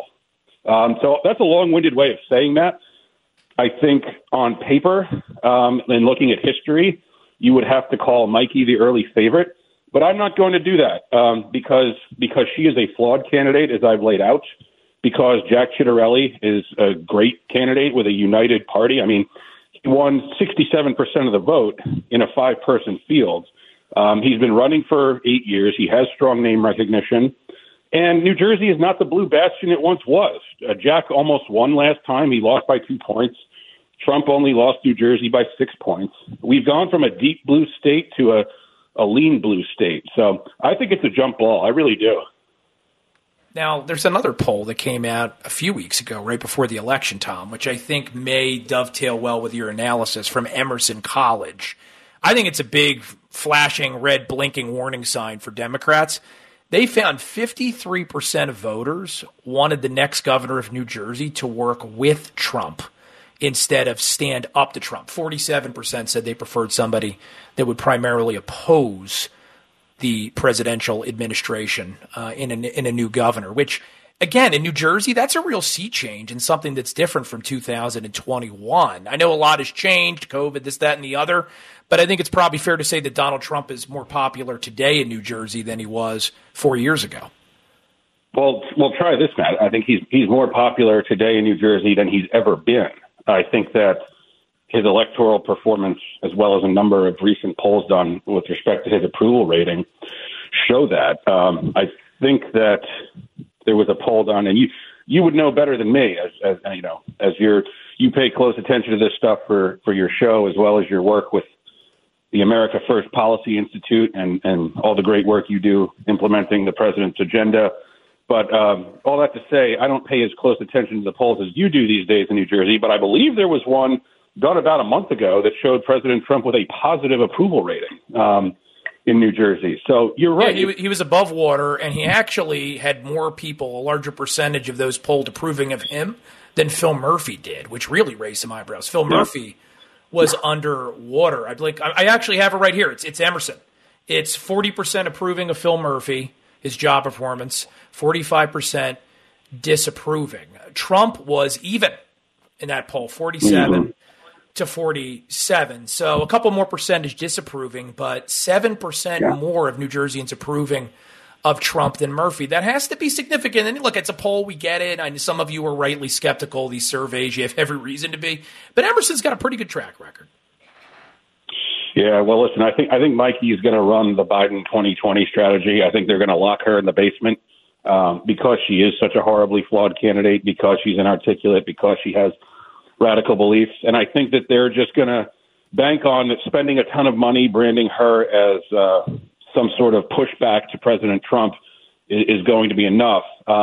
[SPEAKER 7] So that's a long-winded way of saying that. I think on paper, and looking at history, you would have to call Mikey the early favorite. But I'm not going to do that because she is a flawed candidate, as I've laid out, because Jack Ciattarelli is a great candidate with a united party. I mean, he won 67% of the vote in a 5-person field. He's been running for 8 years. He has strong name recognition. And New Jersey is not the blue bastion it once was. Jack almost won last time. He lost by 2 points. Trump only lost New Jersey by 6 points. We've gone from a deep blue state to a lean blue state. So I think it's a jump ball. I really do.
[SPEAKER 2] Now, there's another poll that came out a few weeks ago, right before the election, Tom, which I think may dovetail well with your analysis from Emerson College. I think it's a big, flashing, red, blinking warning sign for Democrats. They found 53% of voters wanted the next governor of New Jersey to work with Trump instead of stand up to Trump. 47% said they preferred somebody that would primarily oppose the presidential administration in a new governor, which, again, in New Jersey, that's a real sea change and something that's different from 2021. I know a lot has changed, COVID, this, that, and the other, but I think it's probably fair to say that Donald Trump is more popular today in New Jersey than he was 4 years ago.
[SPEAKER 7] Well, try this, Matt. I think he's more popular today in New Jersey than he's ever been. I think that his electoral performance, as well as a number of recent polls done with respect to his approval rating, show that. I think that there was a poll done, and you would know better than me, as you know, as you pay close attention to this stuff for your show, as well as your work with the America First Policy Institute and all the great work you do implementing the president's agenda. But all that to say, I don't pay as close attention to the polls as you do these days in New Jersey, but I believe there was one done about a month ago that showed President Trump with a positive approval rating in New Jersey. So you're right.
[SPEAKER 2] Yeah, he was above water, and he actually had more people, a larger percentage of those polled approving of him than Phil Murphy did, which really raised some eyebrows. Phil Murphy was underwater. I actually have it right here. It's Emerson. It's 40% approving of Phil Murphy, his job performance, 45% disapproving. Trump was even in that poll, 47 to 47. So a couple more percentage disapproving, but 7% more of New Jerseyans approving of Trump than Murphy. That has to be significant. And look, it's a poll. We get it. I know some of you are rightly skeptical of these surveys. You have every reason to be. But Emerson's got a pretty good track record.
[SPEAKER 7] Yeah, well, listen, I think Mikey is going to run the Biden 2020 strategy. I think they're going to lock her in the basement because she is such a horribly flawed candidate, because she's inarticulate, because she has radical beliefs. And I think that they're just going to bank on spending a ton of money branding her as some sort of pushback to President Trump is going to be enough.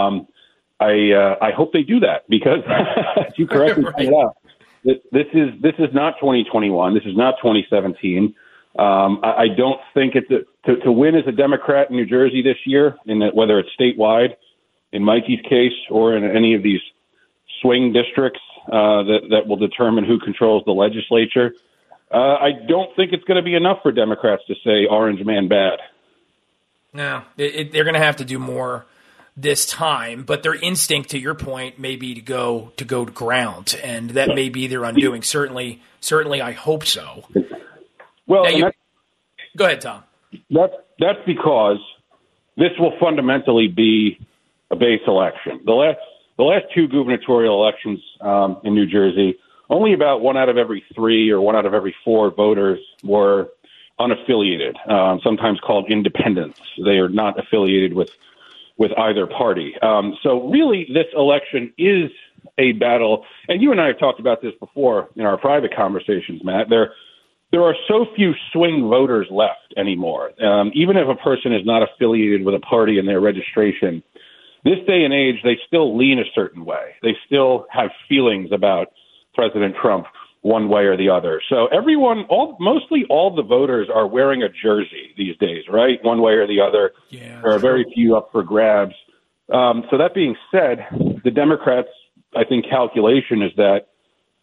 [SPEAKER 7] I hope they do that because, as you correctly pointed out, this is not 2021. This is not 2017. I don't think to win as a Democrat in New Jersey this year, whether it's statewide, in Mikey's case, or in any of these swing districts that will determine who controls the legislature. I don't think it's going to be enough for Democrats to say Orange Man bad.
[SPEAKER 2] No, they're going to have to do more this time, but their instinct, to your point, may be to go to ground, and that may be their undoing. Certainly, I hope so.
[SPEAKER 7] Well,
[SPEAKER 2] go ahead, Tom.
[SPEAKER 7] That's because this will fundamentally be a base election. The last two gubernatorial elections in New Jersey, only about 1 out of every 3 or 1 out of every 4 voters were unaffiliated, sometimes called independents. They are not affiliated with either party. So really, this election is a battle. And you and I have talked about this before in our private conversations, Matt. There are so few swing voters left anymore. Even if a person is not affiliated with a party in their registration, this day and age, they still lean a certain way. They still have feelings about President Trump one way or the other. So mostly all the voters are wearing a jersey these days, right? One way or the other.
[SPEAKER 2] Yeah,
[SPEAKER 7] there are very few up for grabs. So that being said, the Democrats, I think, calculation is that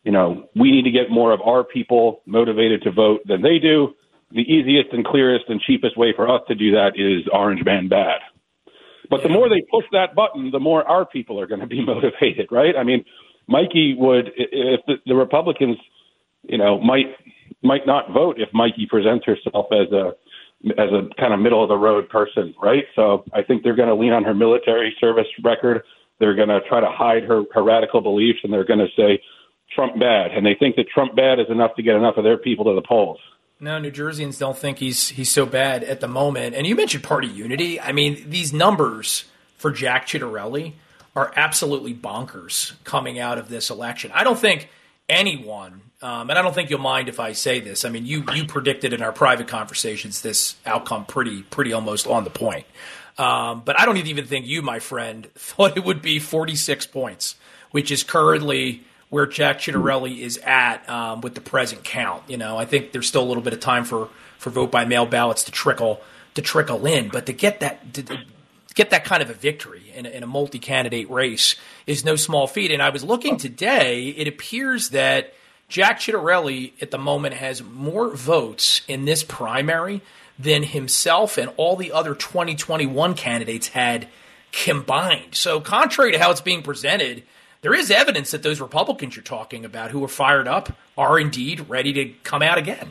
[SPEAKER 7] we need to get more of our people motivated to vote than they do. The easiest and clearest and cheapest way for us to do that is Orange Man bad. But the more they push that button, the more our people are going to be motivated, right? I mean, Mikey would, if the Republicans, might not vote if Mikey presents herself as a kind of middle of the road person, right? So I think they're going to lean on her military service record. They're going to try to hide her radical beliefs, and they're going to say Trump bad. And they think that Trump bad is enough to get enough of their people to the polls.
[SPEAKER 2] No, New Jerseyans don't think he's so bad at the moment. And you mentioned party unity. I mean, these numbers for Jack Ciattarelli are absolutely bonkers coming out of this election. I don't think anyone, and I don't think you'll mind if I say this. I mean, you predicted in our private conversations this outcome pretty almost on the point. But I don't even think you, my friend, thought it would be 46 points, which is currently where Jack Ciattarelli is at with the present count. I think there's still a little bit of time for vote by mail ballots to trickle in, but to get that kind of a victory in a multi-candidate race is no small feat. And I was looking today, it appears that Jack Ciattarelli at the moment has more votes in this primary than himself and all the other 2021 candidates had combined. So contrary to how it's being presented, there is evidence that those Republicans you're talking about who are fired up are indeed ready to come out again.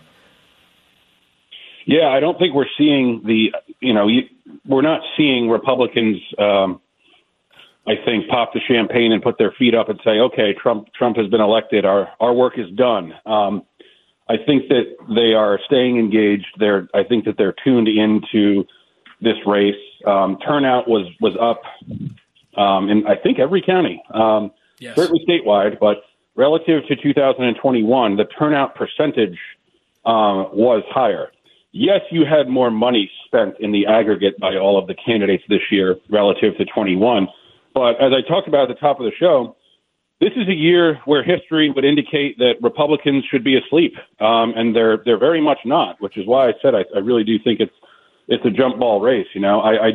[SPEAKER 7] Yeah, I don't think we're seeing we're not seeing Republicans, I think, pop the champagne and put their feet up and say, okay, Trump has been elected. Our work is done. I think that they are staying engaged. I think that they're tuned into this race. Turnout was up in, I think, every county. Yes. Certainly statewide, but relative to 2021, the turnout percentage was higher. Yes, you had more money spent in the aggregate by all of the candidates this year relative to 21. But as I talked about at the top of the show, this is a year where history would indicate that Republicans should be asleep, and they're very much not, which is why I said I really do think it's a jump ball race. I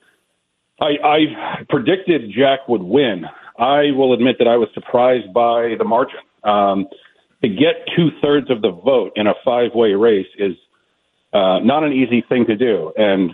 [SPEAKER 7] predicted Jack would win. I will admit that I was surprised by the margin. To get 2/3 of the vote in a 5-way race is not an easy thing to do. And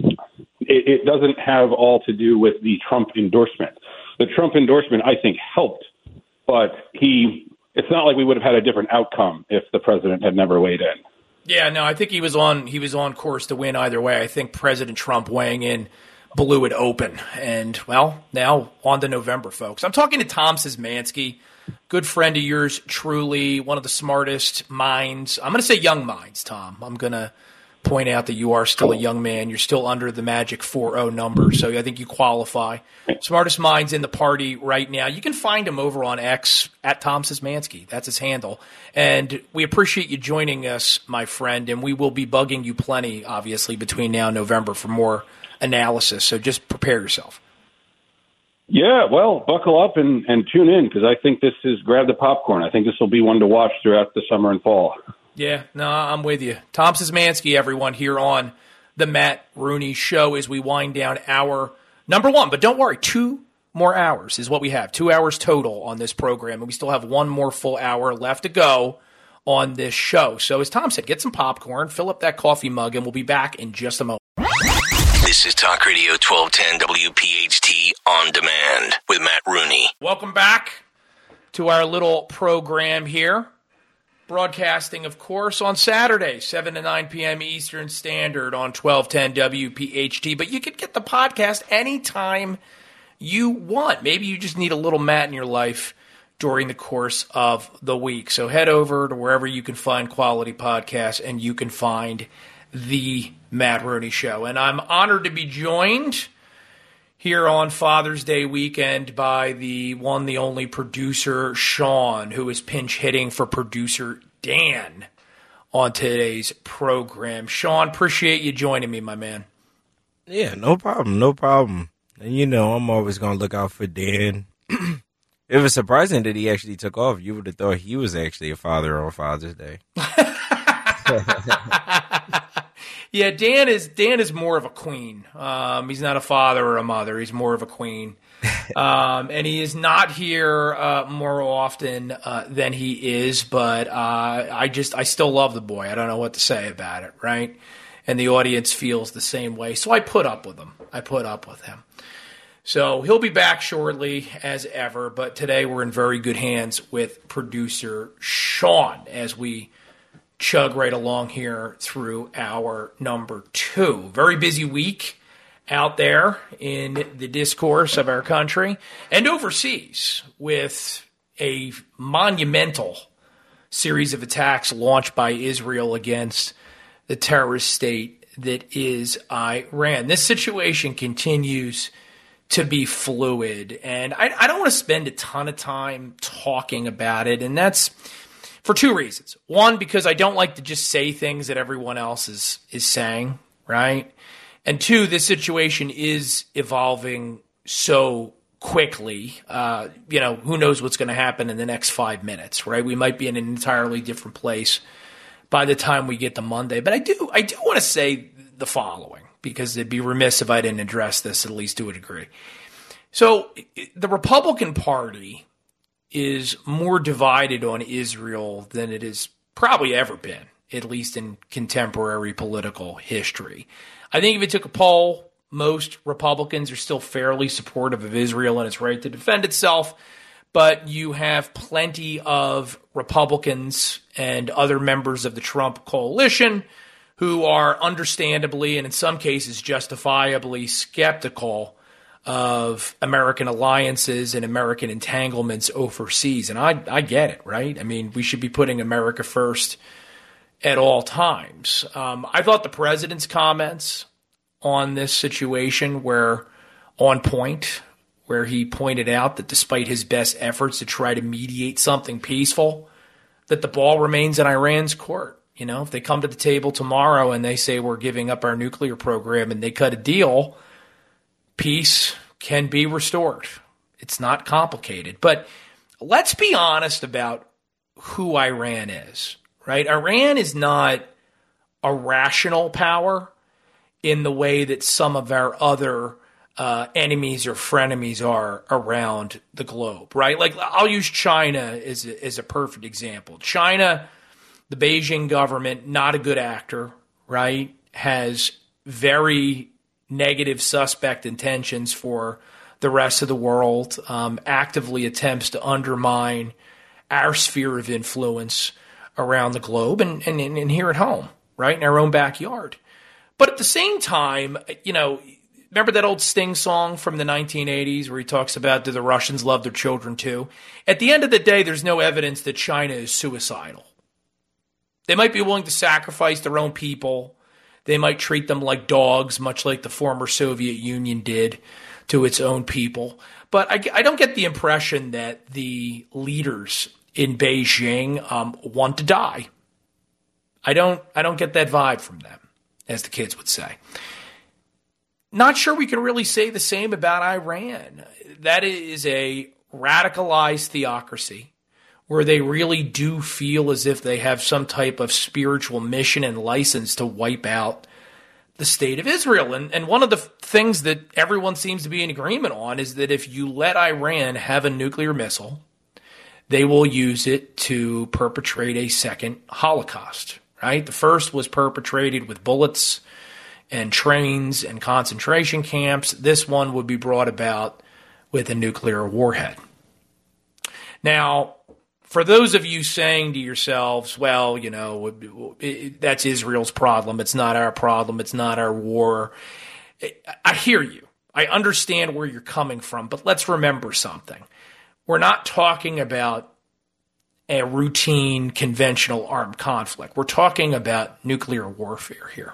[SPEAKER 7] it doesn't have all to do with the Trump endorsement. The Trump endorsement, I think, helped, but it's not like we would have had a different outcome if the president had never weighed in.
[SPEAKER 2] Yeah, no, I think he was on course to win either way. I think President Trump weighing in blew it open. And, well, now on to November, folks. I'm talking to Tom Szymanski, good friend of yours, truly, one of the smartest minds. I'm going to say young minds, Tom. I'm going to point out that you are still a young man. You're still under the magic 40 number, so I think you qualify. Smartest minds in the party right now. You can find him over on X at Tom Szymanski. That's his handle. And we appreciate you joining us, my friend, and we will be bugging you plenty, obviously, between now and November for more analysis. So just prepare yourself.
[SPEAKER 7] Yeah, well, buckle up and tune in, because I think this is grab the popcorn. I think this will be one to watch throughout the summer and fall.
[SPEAKER 2] Yeah, no, I'm with you. Tom Szymanski, everyone, here on the Matt Rooney Show as we wind down hour number 1. But don't worry, 2 more hours is what we have. 2 hours total on this program, and we still have 1 more full hour left to go on this show. So as Tom said, get some popcorn, fill up that coffee mug, and we'll be back in just a moment.
[SPEAKER 1] This is Talk Radio 1210 WPHT On Demand with Matt Rooney.
[SPEAKER 2] Welcome back to our little program here. Broadcasting, of course, on Saturday, 7 to 9 p.m. Eastern Standard on 1210 WPHT. But you can get the podcast anytime you want. Maybe you just need a little Matt in your life during the course of the week. So head over to wherever you can find quality podcasts, and you can find the Matt Rooney Show. And I'm honored to be joined here on Father's Day weekend by the one, the only producer, Sean, who is pinch hitting for producer Dan on today's program. Sean, appreciate you joining me, my man.
[SPEAKER 3] Yeah, no problem. And I'm always going to look out for Dan. It was surprising that he actually took off. You would have thought he was actually a father on Father's Day.
[SPEAKER 2] Yeah, Dan is more of a queen. He's not a father or a mother. He's more of a queen. And he is not here more often than he is, but I still love the boy. I don't know what to say about it, right? And the audience feels the same way. So I put up with him. So he'll be back shortly as ever, but today we're in very good hands with producer Sean as we chug right along here through hour number 2. Very busy week out there in the discourse of our country and overseas with a monumental series of attacks launched by Israel against the terrorist state that is Iran. This situation continues to be fluid, and I don't want to spend a ton of time talking about it, and that's for 2 reasons. One, because I don't like to just say things that everyone else is saying, right? And 2, this situation is evolving so quickly. Who knows what's going to happen in the next 5 minutes, right? We might be in an entirely different place by the time we get to Monday. But I do want to say the following, because it'd be remiss if I didn't address this, at least to a degree. So the Republican Party is more divided on Israel than it has probably ever been, at least in contemporary political history. I think if you took a poll, most Republicans are still fairly supportive of Israel and its right to defend itself, but you have plenty of Republicans and other members of the Trump coalition who are understandably and in some cases justifiably skeptical of American alliances and American entanglements overseas. And I get it, right? I mean, we should be putting America first at all times. I thought the president's comments on this situation were on point, where he pointed out that despite his best efforts to try to mediate something peaceful, that the ball remains in Iran's court. You know, if they come to the table tomorrow and they say we're giving up our nuclear program and they cut a deal, peace can be restored. It's not complicated. But let's be honest about who Iran is, right? Iran is not a rational power in the way that some of our other enemies or frenemies are around the globe, right? Like, I'll use China as a perfect example. China, the Beijing government, not a good actor, right? Has very negative suspect intentions for the rest of the world, actively attempts to undermine our sphere of influence around the globe and here at home, right? In our own backyard. But at the same time, remember that old Sting song from the 1980s where he talks about, do the Russians love their children too? At the end of the day, there's no evidence that China is suicidal. They might be willing to sacrifice their own people. They might treat them like dogs, much like the former Soviet Union did to its own people. But I don't get the impression that the leaders in Beijing want to die. I don't get that vibe from them, as the kids would say. Not sure we can really say the same about Iran. That is a radicalized theocracy where they really do feel as if they have some type of spiritual mission and license to wipe out the state of Israel. And one of the things that everyone seems to be in agreement on is that if you let Iran have a nuclear missile, they will use it to perpetrate a second Holocaust, right? The first was perpetrated with bullets and trains and concentration camps. This one would be brought about with a nuclear warhead. Now, for those of you saying to yourselves, well, that's Israel's problem. It's not our problem. It's not our war. I hear you. I understand where you're coming from, but let's remember something. We're not talking about a routine conventional armed conflict. We're talking about nuclear warfare here.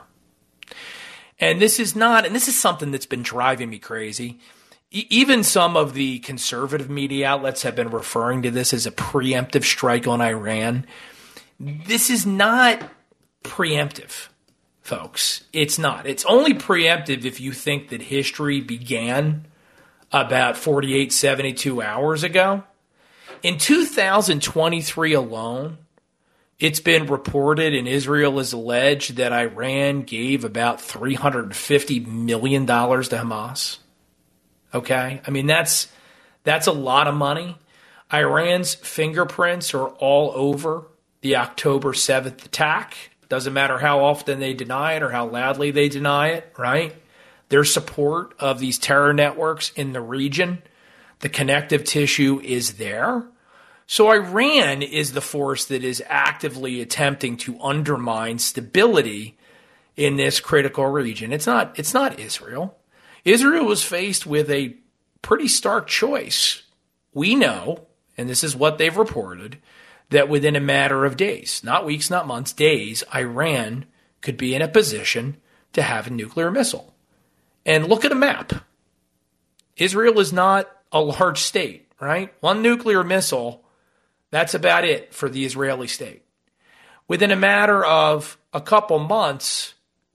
[SPEAKER 2] And this is something that's been driving me crazy. Even some of the conservative media outlets have been referring to this as a preemptive strike on Iran. This is not preemptive, folks. It's not. It's only preemptive if you think that history began about 48, 72 hours ago. In 2023 alone, It's been reported, and Israel has alleged, that Iran gave about $350 million to Hamas. Okay? I mean, that's a lot of money. Iran's fingerprints are all over the October 7th attack. Doesn't matter how often they deny it or how loudly they deny it, right? Their support of these terror networks in the region, the connective tissue is there. So Iran is the force that is actively attempting to undermine stability in this critical region. It's not Israel. Israel was faced with a pretty stark choice. We know, and this is what they've reported, that within a matter of days, not weeks, not months, days, Iran could be in a position to have a nuclear missile. And look at a map. Israel is not a large state, right? One nuclear missile, that's about it for the Israeli state. Within a matter of a couple months,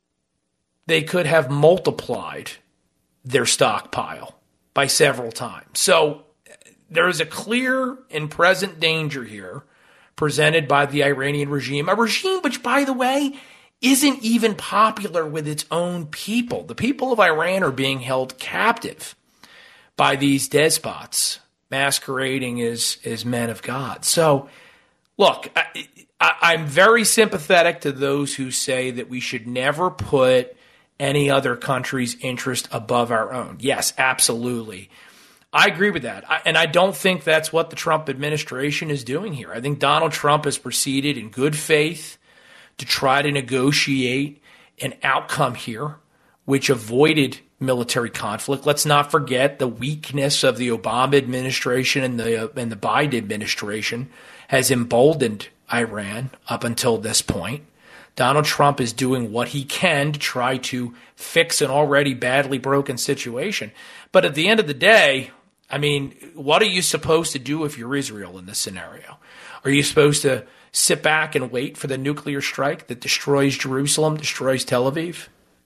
[SPEAKER 2] they could have multiplied their stockpile by several times. So there is a clear and present danger here presented by the Iranian regime, a regime which, by the way, isn't even popular with its own people. The people of Iran are being held captive by these despots masquerading as men of God. So, look, I'm very sympathetic to those who say that we should never put any other country's interest above our own. Yes, absolutely. I agree with that. And I don't think that's what the Trump administration is doing here. I think Donald Trump has proceeded in good faith to try to negotiate an outcome here which avoided military conflict. Let's not forget the weakness of the Obama administration and the Biden administration has emboldened Iran up until this point. Donald Trump is doing what he can to try to fix an already badly broken situation. But at the end of the day, I mean, what are you supposed to do if you're Israel in this scenario? Are you supposed to sit back and wait for the nuclear strike that destroys Jerusalem, destroys Tel Aviv?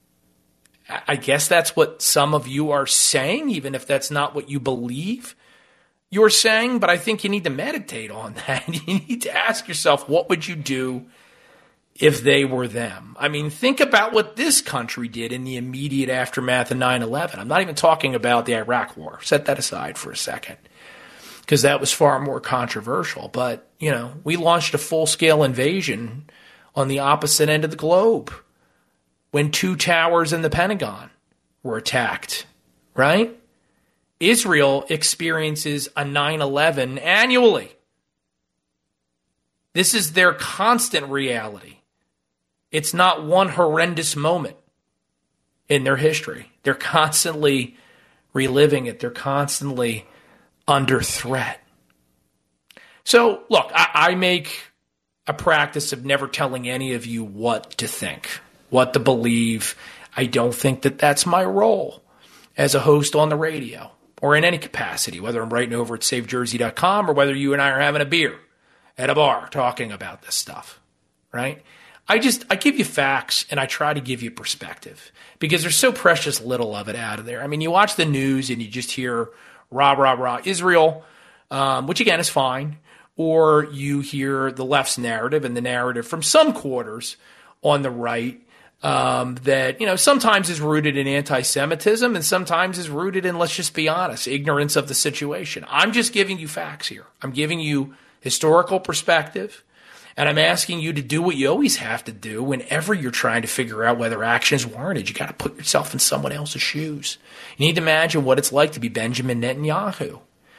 [SPEAKER 2] I guess that's what some of you are saying, even if that's not what you believe you're saying. But I think you need to meditate on that. You need to ask yourself, what would you do if they were them? I mean, think about what this country did in the immediate aftermath of 9/11. I'm not even talking about the Iraq War. Set that aside for a second, because that was far more controversial. But, you know, we launched a full-scale invasion on the opposite end of the globe when 2 towers in the Pentagon were attacked, right? Israel experiences a 9/11 annually. This is their constant reality. It's not one horrendous moment in their history. They're constantly reliving it. They're constantly under threat. So, look, I make a practice of never telling any of you what to think, what to believe. I don't think that that's my role as a host on the radio or in any capacity, whether I'm writing over at SaveJersey.com or whether you and I are having a beer at a bar talking about this stuff, right? I give you facts and I try to give you perspective because there's so precious little of it out of there. I mean, you watch the news and you just hear rah, rah, rah, Israel, which again is fine, or you hear the left's narrative and the narrative from some quarters on the right that, you know, sometimes is rooted in anti-Semitism and sometimes is rooted in, let's just be honest, ignorance of the situation. I'm just giving you facts here. I'm giving you historical perspective. And I'm asking you to do what you always have to do whenever you're trying to figure out whether action is warranted. You got to put yourself in someone else's shoes. You need to imagine what it's like to be Benjamin Netanyahu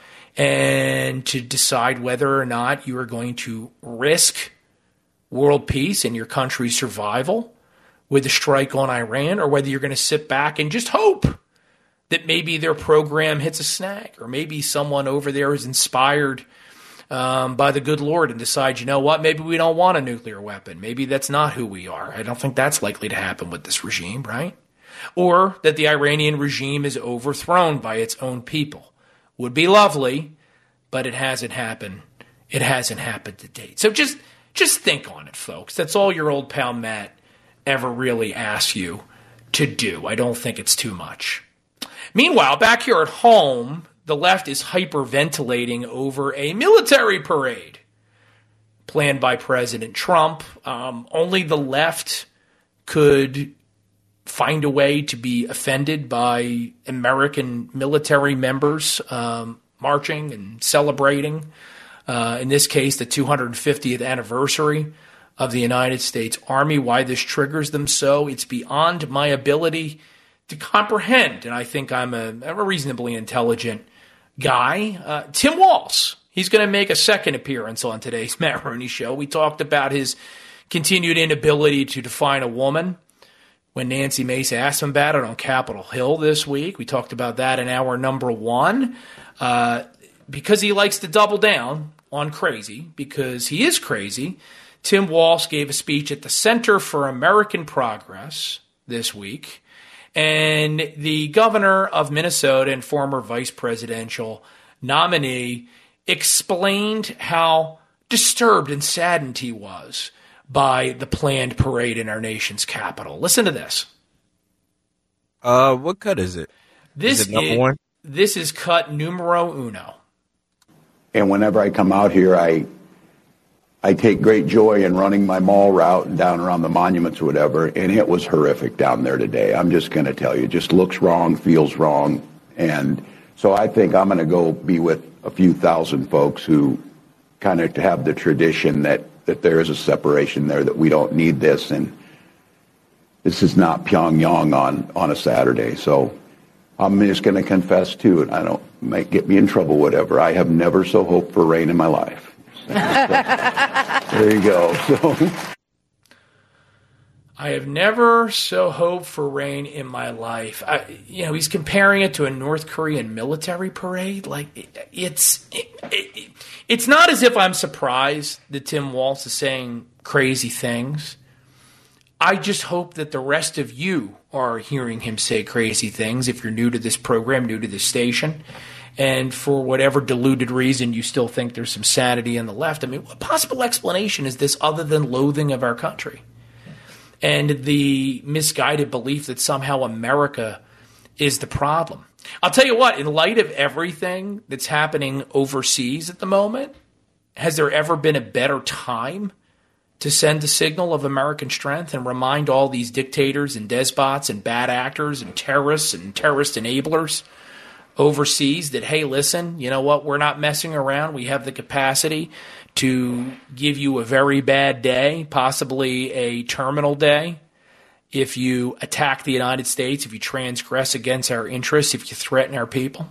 [SPEAKER 2] and to decide whether or not you are going to risk world peace and your country's survival with a strike on Iran, or whether you're going to sit back and just hope that maybe their program hits a snag, or maybe someone over there is inspired by the good Lord and decide, you know what, maybe we don't want a nuclear weapon. Maybe that's not who we are. I don't think that's likely to happen with this regime, right? Or that the Iranian regime is overthrown by its own people. Would be lovely, but it hasn't happened. It hasn't happened to date. So just think on it, folks. That's all your old pal Matt ever really asks you to do. I don't think it's too much. Meanwhile, back here at home, the left is hyperventilating over a military parade planned by President Trump. Only the left could find a way to be offended by American military members marching and celebrating, in this case, the 250th anniversary of the United States Army. Why this triggers them so, it's beyond my ability to comprehend. And I think I'm a reasonably intelligent guy. Tim Walz, he's going to make a second appearance on today's Matt Rooney Show. We talked about his continued inability to define a woman when Nancy Mace asked him about it on Capitol Hill this week. We talked about that in hour number 1. Because he likes to double down on crazy, because he is crazy, Tim Walz gave a speech at the Center for American Progress this week, and the governor of Minnesota and former vice presidential nominee explained how disturbed and saddened he was by the planned parade in our nation's capital. Listen to this.
[SPEAKER 3] What cut is it?
[SPEAKER 2] Is it number 1? This is cut numero uno.
[SPEAKER 5] And whenever I come out here, I take great joy in running my mall route and down around the monuments or whatever, and it was horrific down there today. I'm just going to tell you, it just looks wrong, feels wrong. And so I think I'm going to go be with a few thousand folks who kind of have the tradition that there is a separation there, that we don't need this, and this is not Pyongyang on a Saturday. So I'm just going to confess to it. Might get me in trouble, whatever. I have never so hoped for rain in my life. So, there you go. So,
[SPEAKER 2] I have never so hoped for rain in my life. He's comparing it to a North Korean military parade. Like, it's not as if I'm surprised that Tim Walz is saying crazy things. I just hope that the rest of you are hearing him say crazy things if you're new to this program, new to this station, and for whatever deluded reason you still think there's some sanity in the left. I mean, what possible explanation is this other than loathing of our country and the misguided belief that somehow America is the problem? I'll tell you what, in light of everything that's happening overseas at the moment, has there ever been a better time to send a signal of American strength and remind all these dictators and despots and bad actors and terrorist enablers overseas that, hey, listen, you know what? We're not messing around. We have the capacity to give you a very bad day, possibly a terminal day, if you attack the United States, if you transgress against our interests, if you threaten our people.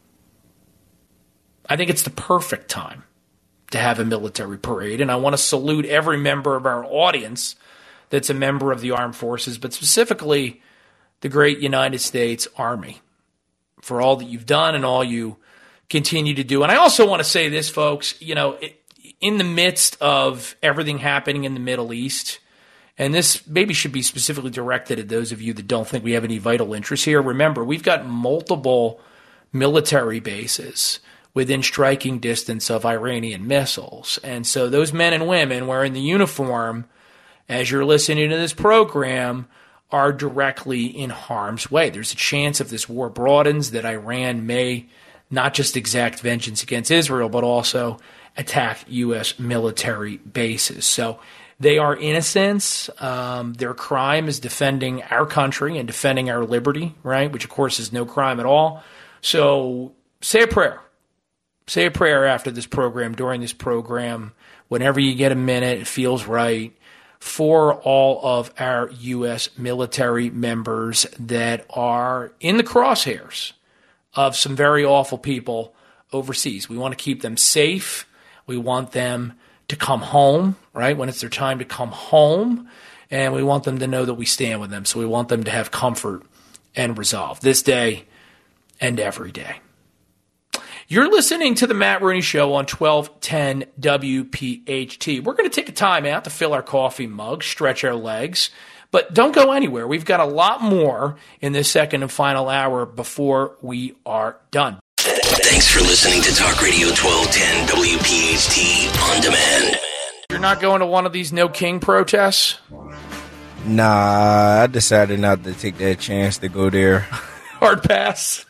[SPEAKER 2] I think it's the perfect time to have a military parade, and I want to salute every member of our audience that's a member of the armed forces, but specifically the great United States Army, for all that you've done and all you continue to do. And I also want to say this, folks, in the midst of everything happening in the Middle East, and this maybe should be specifically directed at those of you that don't think we have any vital interest here. Remember, we've got multiple military bases within striking distance of Iranian missiles. And so those men and women wearing the uniform, as you're listening to this program, are directly in harm's way. There's a chance if this war broadens that Iran may not just exact vengeance against Israel, but also attack U.S. military bases. So they are innocents. Their crime is defending our country and defending our liberty, right? Which, of course, is no crime at all. So say a prayer. Say a prayer after this program, during this program, whenever you get a minute, it feels right, for all of our U.S. military members that are in the crosshairs of some very awful people overseas. We want to keep them safe. We want them to come home, right, when it's their time to come home, and we want them to know that we stand with them. So we want them to have comfort and resolve this day and every day. You're listening to the Matt Rooney Show on 1210 WPHT. We're going to take a time out to fill our coffee mugs, stretch our legs, but don't go anywhere. We've got a lot more in this second and final hour before we are done.
[SPEAKER 1] Thanks for listening to Talk Radio 1210 WPHT On Demand.
[SPEAKER 2] You're not going to one of these No King protests?
[SPEAKER 3] Nah, I decided not to take that chance to go there.
[SPEAKER 2] Hard pass.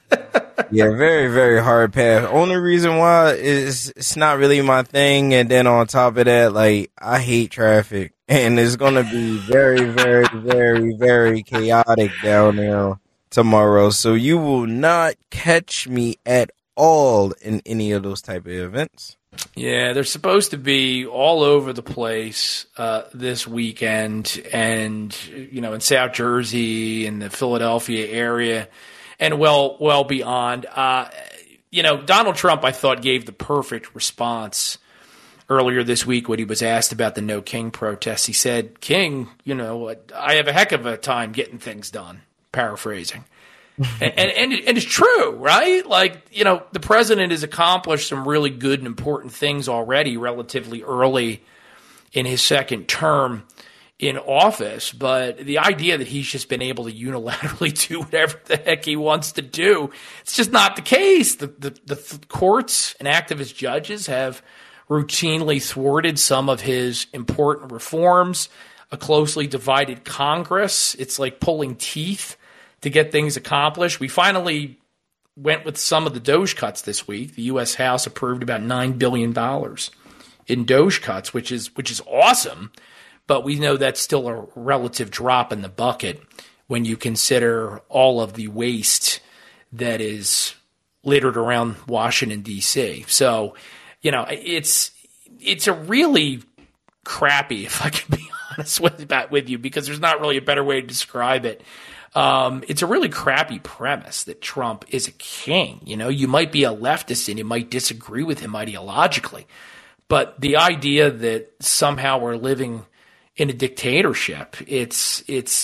[SPEAKER 3] Yeah, very, very hard path. Only reason why is it's not really my thing. And then on top of that, like, I hate traffic. And it's going to be very, very, very, very chaotic down there tomorrow. So you will not catch me at all in any of those type of events.
[SPEAKER 2] Yeah, they're supposed to be all over the place this weekend, and in South Jersey and the Philadelphia area, and well beyond. Donald Trump, I thought, gave the perfect response earlier this week when he was asked about the No King protests. He said, "King, I have a heck of a time getting things done." Paraphrasing. and it's true, right? Like, the president has accomplished some really good and important things already relatively early in his second term in office. But the idea that he's just been able to unilaterally do whatever the heck he wants to do, it's just not the case. The courts and activist judges have routinely thwarted some of his important reforms. A closely divided Congress, it's like pulling teeth to get things accomplished. We finally went with some of the DOGE cuts this week. The U.S. House approved about $9 billion in DOGE cuts, which is awesome, but we know that's still a relative drop in the bucket when you consider all of the waste that is littered around Washington, D.C. So, it's a really crappy, if I can be honest with you, because there's not really a better way to describe it. It's a really crappy premise that Trump is a king. You might be a leftist and you might disagree with him ideologically, but the idea that somehow we're living in a dictatorship, it's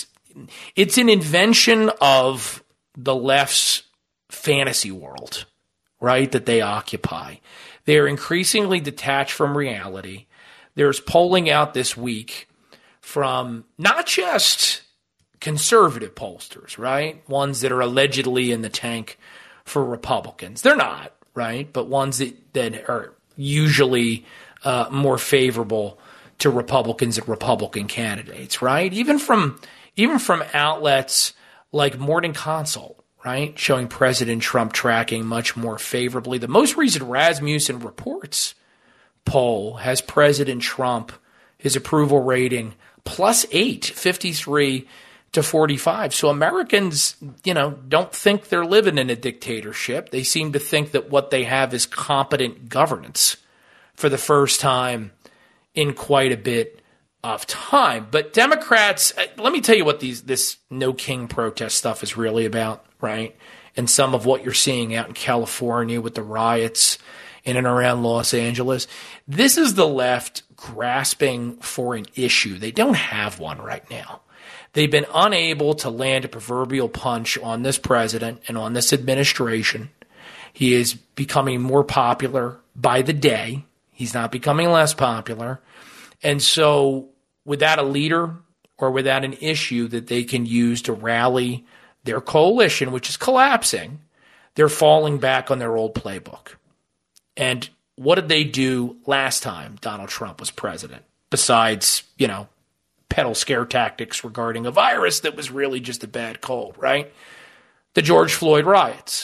[SPEAKER 2] an invention of the left's fantasy world, right? That they occupy. They're increasingly detached from reality. There's polling out this week from not just conservative pollsters, right? Ones that are allegedly in the tank for Republicans. They're not, right? But ones that are usually more favorable to Republicans and Republican candidates, right? Even from outlets like Morning Consult, right? Showing President Trump tracking much more favorably. The most recent Rasmussen Reports poll has President Trump, his approval rating, +8, 53 to 45. So Americans, don't think they're living in a dictatorship. They seem to think that what they have is competent governance for the first time in quite a bit of time. But Democrats, let me tell you what this No King protest stuff is really about, right? And some of what you're seeing out in California with the riots in and around Los Angeles. This is the left grasping for an issue. They don't have one right now. They've been unable to land a proverbial punch on this president and on this administration. He is becoming more popular by the day. He's not becoming less popular. And so without a leader or without an issue that they can use to rally their coalition, which is collapsing, they're falling back on their old playbook. And what did they do last time Donald Trump was president? Besides, peddle scare tactics regarding a virus that was really just a bad cold, right? The George Floyd riots.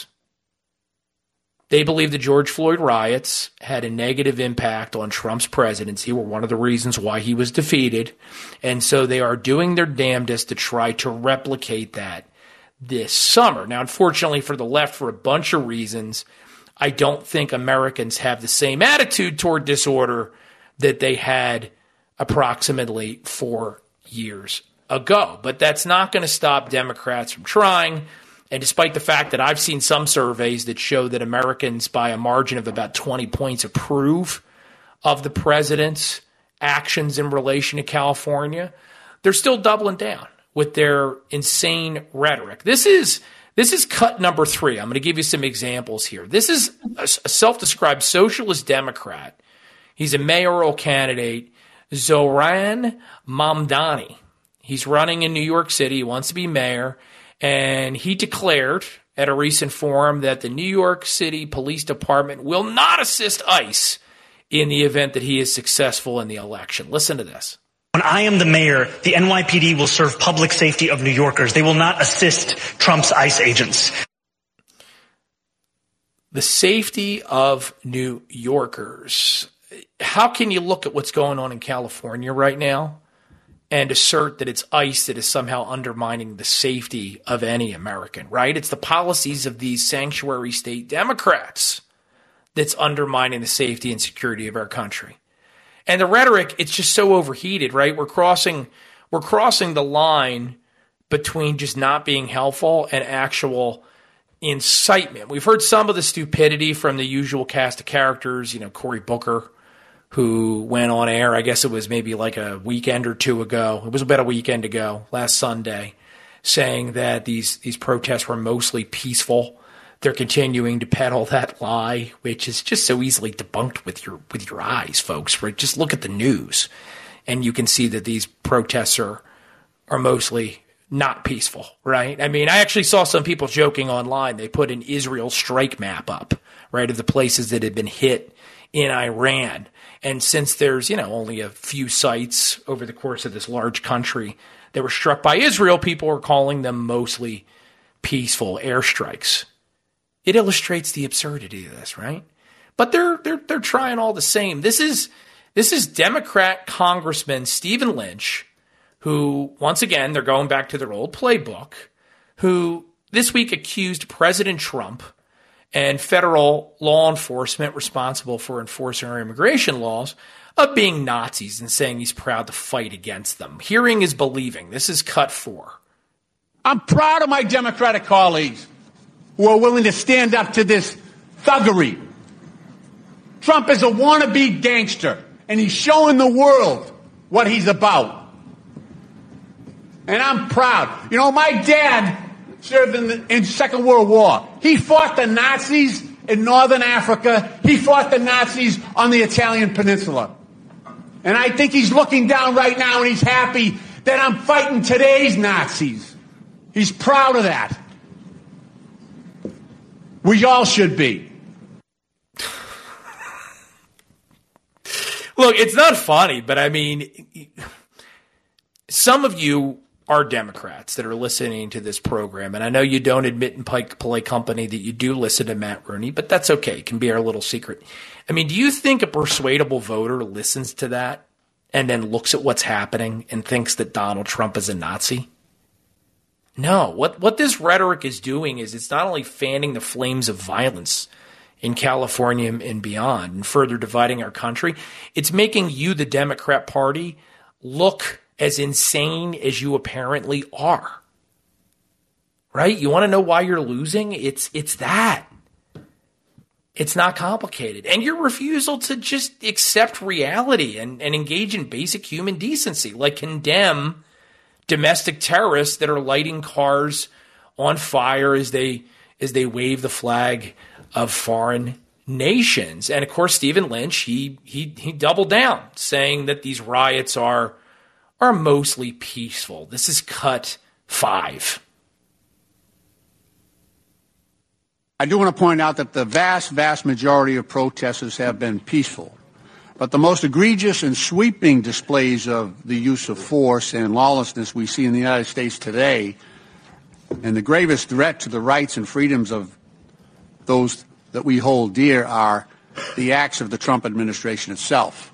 [SPEAKER 2] They believe the George Floyd riots had a negative impact on Trump's presidency, were one of the reasons why he was defeated. And so they are doing their damnedest to try to replicate that this summer. Now, unfortunately for the left, for a bunch of reasons, I don't think Americans have the same attitude toward disorder that they had approximately 4 years ago. But that's not going to stop Democrats from trying. And despite the fact that I've seen some surveys that show that Americans, by a margin of about 20 points, approve of the president's actions in relation to California, they're still doubling down with their insane rhetoric. This is cut number 3. I'm going to give you some examples here. This is a self-described socialist Democrat. He's a mayoral candidate, Zohran Mamdani. He's running in New York City. He wants to be mayor. And he declared at a recent forum that the New York City Police Department will not assist ICE in the event that he is successful in the election. Listen to this.
[SPEAKER 8] When I am the mayor, the NYPD will serve public safety of New Yorkers. They will not assist Trump's ICE agents.
[SPEAKER 2] The safety of New Yorkers. How can you look at what's going on in California right now and assert that it's ICE that is somehow undermining the safety of any American, right? It's the policies of these sanctuary state Democrats that's undermining the safety and security of our country. And the rhetoric, it's just so overheated, right? We're crossing the line between just not being helpful and actual incitement. We've heard some of the stupidity from the usual cast of characters, Cory Booker, who went on air, I guess it was maybe like a weekend or two ago. It was about a weekend ago, last Sunday, saying that these protests were mostly peaceful. They're continuing to peddle that lie, which is just so easily debunked with your eyes, folks. Right? Just look at the news, and you can see that these protests are mostly not peaceful, right? I mean, I actually saw some people joking online. They put an Israel strike map up, right, of the places that had been hit in Iran. And since there's, only a few sites over the course of this large country that were struck by Israel, people are calling them mostly peaceful airstrikes. It illustrates the absurdity of this, right? But they're trying all the same. This is Democrat Congressman Stephen Lynch, who, once again, they're going back to their old playbook, who this week accused President Trump and federal law enforcement responsible for enforcing our immigration laws of being Nazis and saying he's proud to fight against them. Hearing is believing. This is cut 4.
[SPEAKER 9] I'm proud of my Democratic colleagues who are willing to stand up to this thuggery. Trump is a wannabe gangster, and he's showing the world what he's about. And I'm proud. My dad served in Second World War. He fought the Nazis in Northern Africa. He fought the Nazis on the Italian Peninsula. And I think he's looking down right now and he's happy that I'm fighting today's Nazis. He's proud of that. We all should be.
[SPEAKER 2] Look, it's not funny, but I mean, some of you are Democrats that are listening to this program, and I know you don't admit in polite company that you do listen to Matt Rooney, but that's okay. It can be our little secret. I mean, do you think a persuadable voter listens to that and then looks at what's happening and thinks that Donald Trump is a Nazi? No. What this rhetoric is doing is it's not only fanning the flames of violence in California and beyond and further dividing our country, it's making you, the Democrat Party, look as insane as you apparently are. Right? You want to know why you're losing? It's that. It's not complicated. And your refusal to just accept reality and engage in basic human decency, like condemn domestic terrorists that are lighting cars on fire as they wave the flag of foreign nations. And of course, Stephen Lynch, he doubled down, saying that these riots are mostly peaceful. This is cut 5.
[SPEAKER 9] I do want to point out that the vast, vast majority of protesters have been peaceful. But the most egregious and sweeping displays of the use of force and lawlessness we see in the United States today, and the gravest threat to the rights and freedoms of those that we hold dear, are the acts of the Trump administration itself.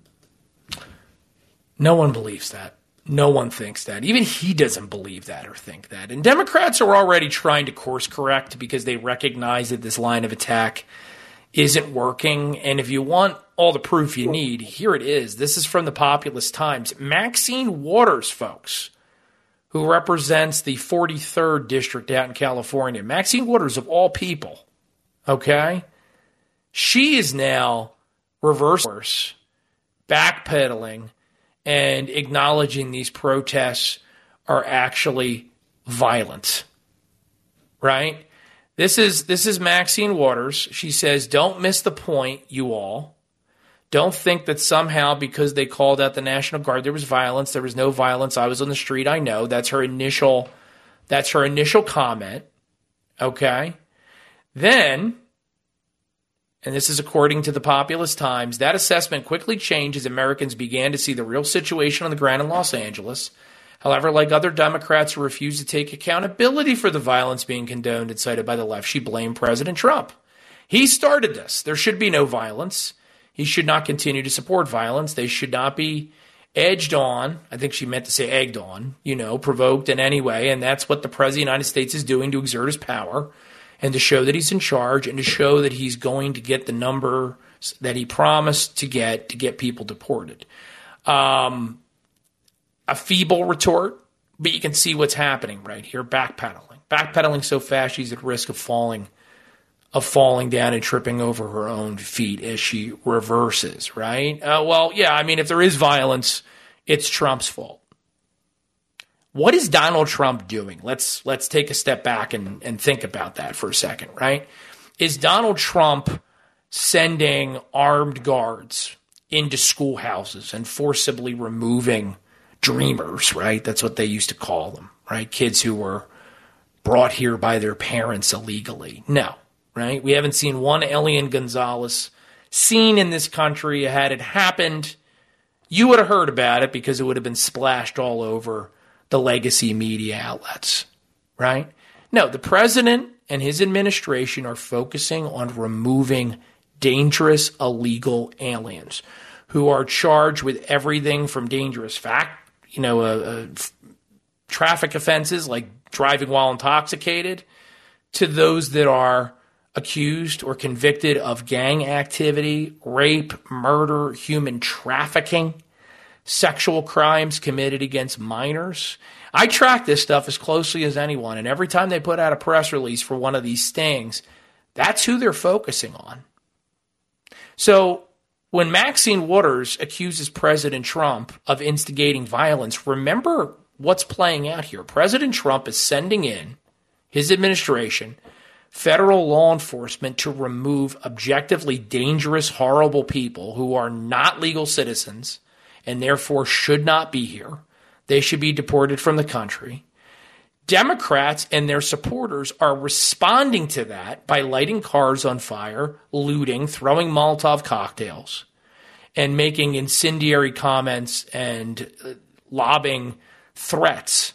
[SPEAKER 2] No one believes that. No one thinks that. Even he doesn't believe that or think that. And Democrats are already trying to course correct because they recognize that this line of attack isn't working. And if you want all the proof you need, here it is. This is from the Populous Times. Maxine Waters, folks, who represents the 43rd district out in California. Maxine Waters, of all people, okay? She is now reverse, backpedaling, and acknowledging these protests are actually violent, right? This is Maxine Waters. She says, don't miss the point, you all. Don't think that somehow because they called out the National Guard, there was violence. There was no violence. I was on the street. I know. That's her initial comment. Okay. Then, and this is according to the Populous Times, that assessment quickly changed as Americans began to see the real situation on the ground in Los Angeles. However, like other Democrats who refused to take accountability for the violence being condoned and cited by the left, she blamed President Trump. He started this. There should be no violence. He should not continue to support violence. They should not be edged on. I think she meant to say egged on, provoked in any way. And that's what the President of the United States is doing to exert his power and to show that he's in charge and to show that he's going to get the number that he promised to get people deported. A feeble retort, but you can see what's happening right here. Backpedaling so fast she's at risk of falling down and tripping over her own feet as she reverses, right? If there is violence, it's Trump's fault. What is Donald Trump doing? Let's take a step back and think about that for a second, right? Is Donald Trump sending armed guards into schoolhouses and forcibly removing dreamers, right? That's what they used to call them, right? Kids who were brought here by their parents illegally. No, right? We haven't seen one Elian Gonzalez seen in this country. Had it happened, you would have heard about it because it would have been splashed all over the legacy media outlets, right? No, the president and his administration are focusing on removing dangerous illegal aliens who are charged with everything from dangerous traffic offenses like driving while intoxicated to those that are accused or convicted of gang activity, rape, murder, human trafficking, sexual crimes committed against minors. I track this stuff as closely as anyone, and every time they put out a press release for one of these stings, that's who they're focusing on. So when Maxine Waters accuses President Trump of instigating violence, remember what's playing out here. President Trump is sending in his administration, federal law enforcement, to remove objectively dangerous, horrible people who are not legal citizens and therefore should not be here. They should be deported from the country. Democrats and their supporters are responding to that by lighting cars on fire, looting, throwing Molotov cocktails, and making incendiary comments and lobbing threats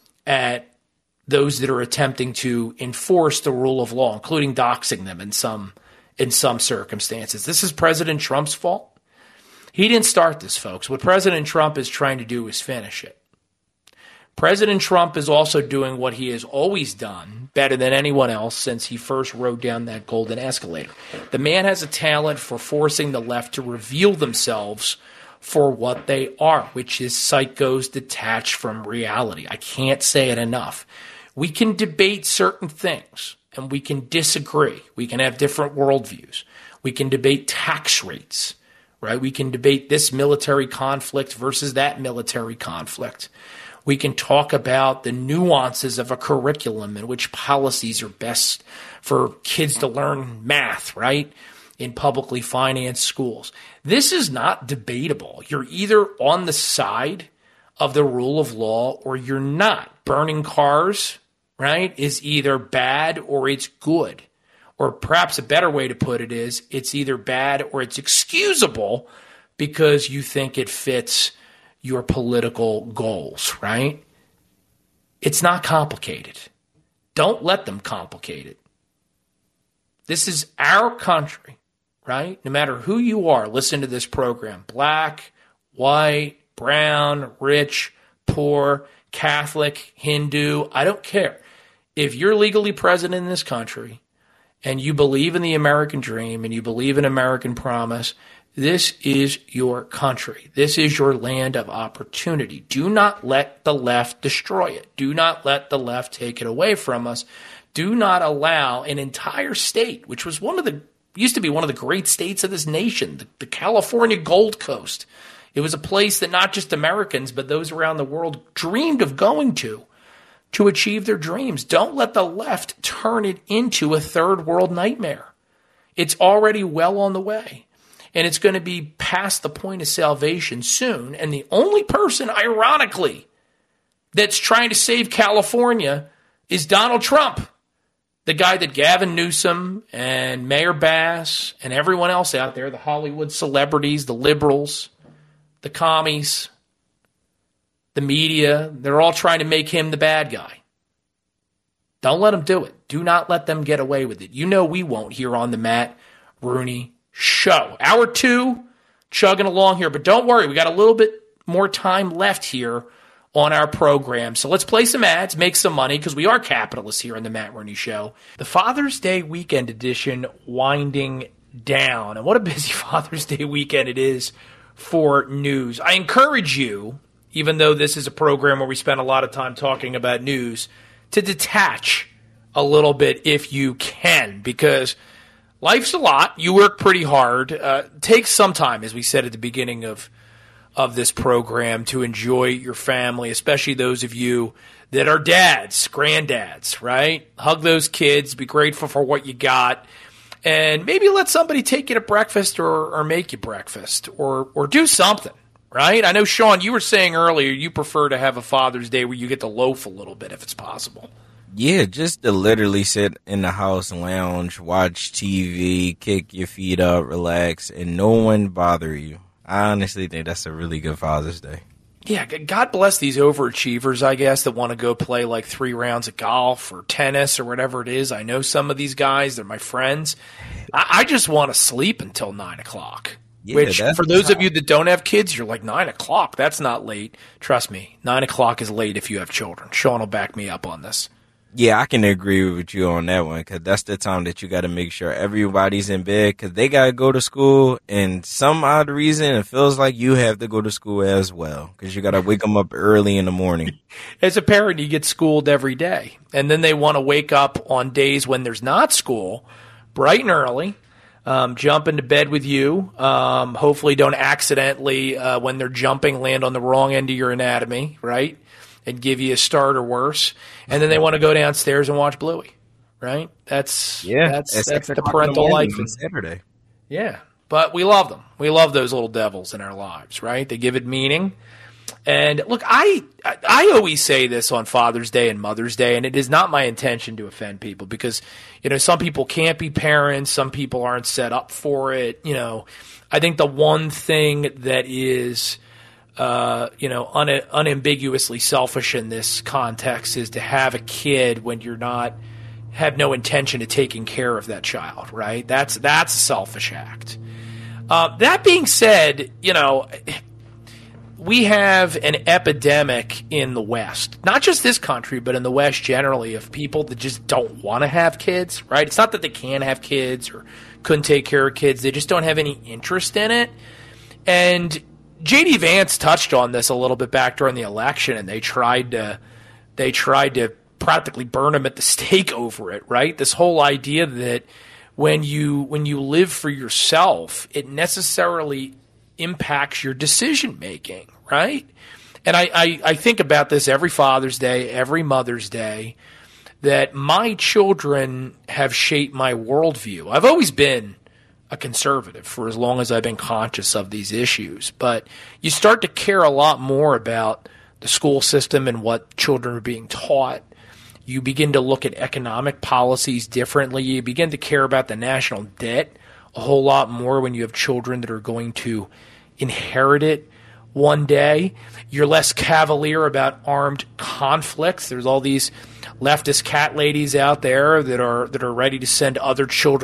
[SPEAKER 2] at those that are attempting to enforce the rule of law, including doxing them in some circumstances. This is President Trump's fault. He didn't start this, folks. What President Trump is trying to do is finish it. President Trump is also doing what he has always done better than anyone else since he first rode down that golden escalator. The man has a talent for forcing the left to reveal themselves for what they are, which is psychos detached from reality. I can't say it enough. We can debate certain things and we can disagree. We can have different worldviews. We can debate tax rates, right? We can debate this military conflict versus that military conflict. We can talk about the nuances of a curriculum and which policies are best for kids to learn math, right, in publicly financed schools. This is not debatable. You're either on the side of the rule of law or you're not. Burning cars, right, is either bad or it's good. Or perhaps a better way to put it is it's either bad or it's excusable because you think it fits your political goals, right? It's not complicated. Don't let them complicate it. This is our country, right? No matter who you are, listen to this program. Black, white, brown, rich, poor, Catholic, Hindu, I don't care. If you're legally present in this country and you believe in the American dream and you believe in American promise, this is your country. This is your land of opportunity. Do not let the left destroy it. Do not let the left take it away from us. Do not allow an entire state, which was used to be one of the great states of this nation, the California Gold Coast. It was a place that not just Americans, but those around the world dreamed of going to achieve their dreams. Don't let the left turn it into a third world nightmare. It's already well on the way. And it's going to be past the point of salvation soon. And the only person, ironically, that's trying to save California is Donald Trump, the guy that Gavin Newsom and Mayor Bass and everyone else out there, the Hollywood celebrities, the liberals, the commies, the media, they're all trying to make him the bad guy. Don't let them do it. Do not let them get away with it. You know we won't here on the Matt Rooney Show. Hour 2, chugging along here. But don't worry, we got a little bit more time left here on our program. So let's play some ads, make some money, because we are capitalists here on the Matt Rooney Show. The Father's Day weekend edition winding down. And what a busy Father's Day weekend it is for news. I encourage you, even though this is a program where we spend a lot of time talking about news, to detach a little bit if you can, because life's a lot. You work pretty hard. Take some time, as we said at the beginning of this program, to enjoy your family, especially those of you that are dads, granddads, right? Hug those kids. Be grateful for what you got. And maybe let somebody take you to breakfast or make you breakfast or do something, right? I know, Sean, you were saying earlier you prefer to have a Father's Day where you get to loaf a little bit if it's possible.
[SPEAKER 3] Yeah, just to literally sit in the house, lounge, watch TV, kick your feet up, relax, and no one bother you. I honestly think that's a really good Father's Day.
[SPEAKER 2] Yeah, God bless these overachievers, I guess, that want to go play like 3 rounds of golf or tennis or whatever it is. I know some of these guys. They're my friends. I just want to sleep until 9 o'clock. Yeah, which, for those of you that don't have kids, you're like, 9 o'clock? That's not late. Trust me, 9 o'clock is late if you have children. Sean will back me up on this.
[SPEAKER 3] Yeah, I can agree with you on that one, because that's the time that you got to make sure everybody's in bed, because they got to go to school, and some odd reason it feels like you have to go to school as well, because you got to wake them up early in the morning.
[SPEAKER 2] As a parent, you get schooled every day, and then they want to wake up on days when there's not school, bright and early, jump into bed with you, hopefully don't accidentally, when they're jumping, land on the wrong end of your anatomy, right? And give you a start or worse, and then they want to go downstairs and watch Bluey, right? That's the parental life on
[SPEAKER 3] Saturday.
[SPEAKER 2] Yeah, but we love them. We love those little devils in our lives, right? They give it meaning. And look, I always say this on Father's Day and Mother's Day, and it is not my intention to offend people, because some people can't be parents, some people aren't set up for it. I think the one thing that is unambiguously selfish in this context is to have a kid when have no intention of taking care of that child, right? That's a selfish act. That being said, we have an epidemic in the West, not just this country, but in the West generally, of people that just don't want to have kids, right? It's not that they can't have kids or couldn't take care of kids. They just don't have any interest in it. And J.D. Vance touched on this a little bit back during the election, and they tried to practically burn him at the stake over it, right? This whole idea that when you live for yourself, it necessarily impacts your decision making, right? And I think about this every Father's Day, every Mother's Day, that my children have shaped my worldview. I've always been a conservative for as long as I've been conscious of these issues. But you start to care a lot more about the school system and what children are being taught. You begin to look at economic policies differently. You begin to care about the national debt a whole lot more when you have children that are going to inherit it one day. You're less cavalier about armed conflicts. There's all these leftist cat ladies out there that are ready to send other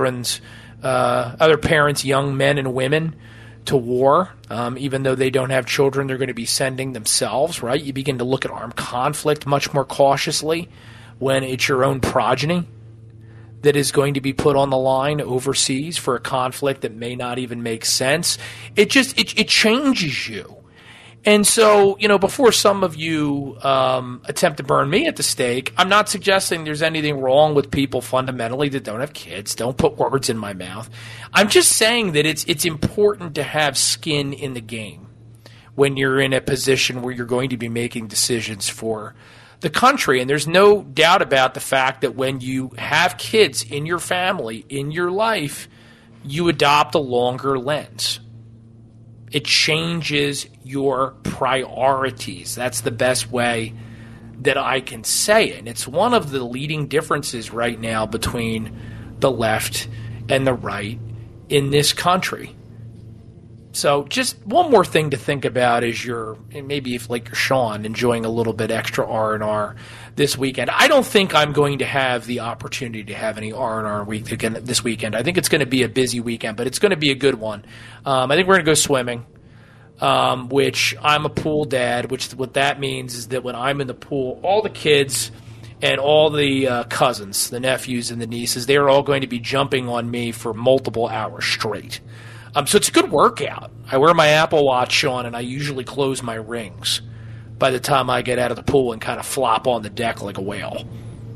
[SPEAKER 2] parents, young men and women, to war. Even though they don't have children, they're going to be sending themselves, right? You begin to look at armed conflict much more cautiously when it's your own progeny that is going to be put on the line overseas for a conflict that may not even make sense. It changes you. And so, before some of you attempt to burn me at the stake, I'm not suggesting there's anything wrong with people fundamentally that don't have kids. Don't put words in my mouth. I'm just saying that it's important to have skin in the game when you're in a position where you're going to be making decisions for the country. And there's no doubt about the fact that when you have kids in your family, in your life, you adopt a longer lens. It changes your priorities. That's the best way that I can say it. And it's one of the leading differences right now between the left and the right in this country. So just one more thing to think about is maybe if like you're Sean enjoying a little bit extra R&R this weekend. I don't think I'm going to have the opportunity to have any R&R this weekend. I think it's going to be a busy weekend, but it's going to be a good one. I think we're going to go swimming, which I'm a pool dad, which what that means is that when I'm in the pool, all the kids and all the cousins, the nephews and the nieces, they're all going to be jumping on me for multiple hours straight. So it's a good workout. I wear my Apple Watch on, and I usually close my rings by the time I get out of the pool and kind of flop on the deck like a whale.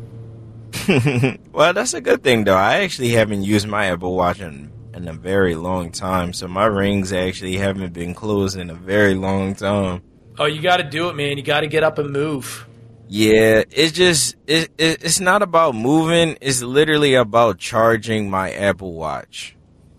[SPEAKER 3] Well, that's a good thing, though. I actually haven't used my Apple Watch in a very long time, so my rings actually haven't been closed in a very long time.
[SPEAKER 2] Oh, you got to do it, man. You got to get up and move.
[SPEAKER 3] Yeah, it's not about moving. It's literally about charging my Apple Watch.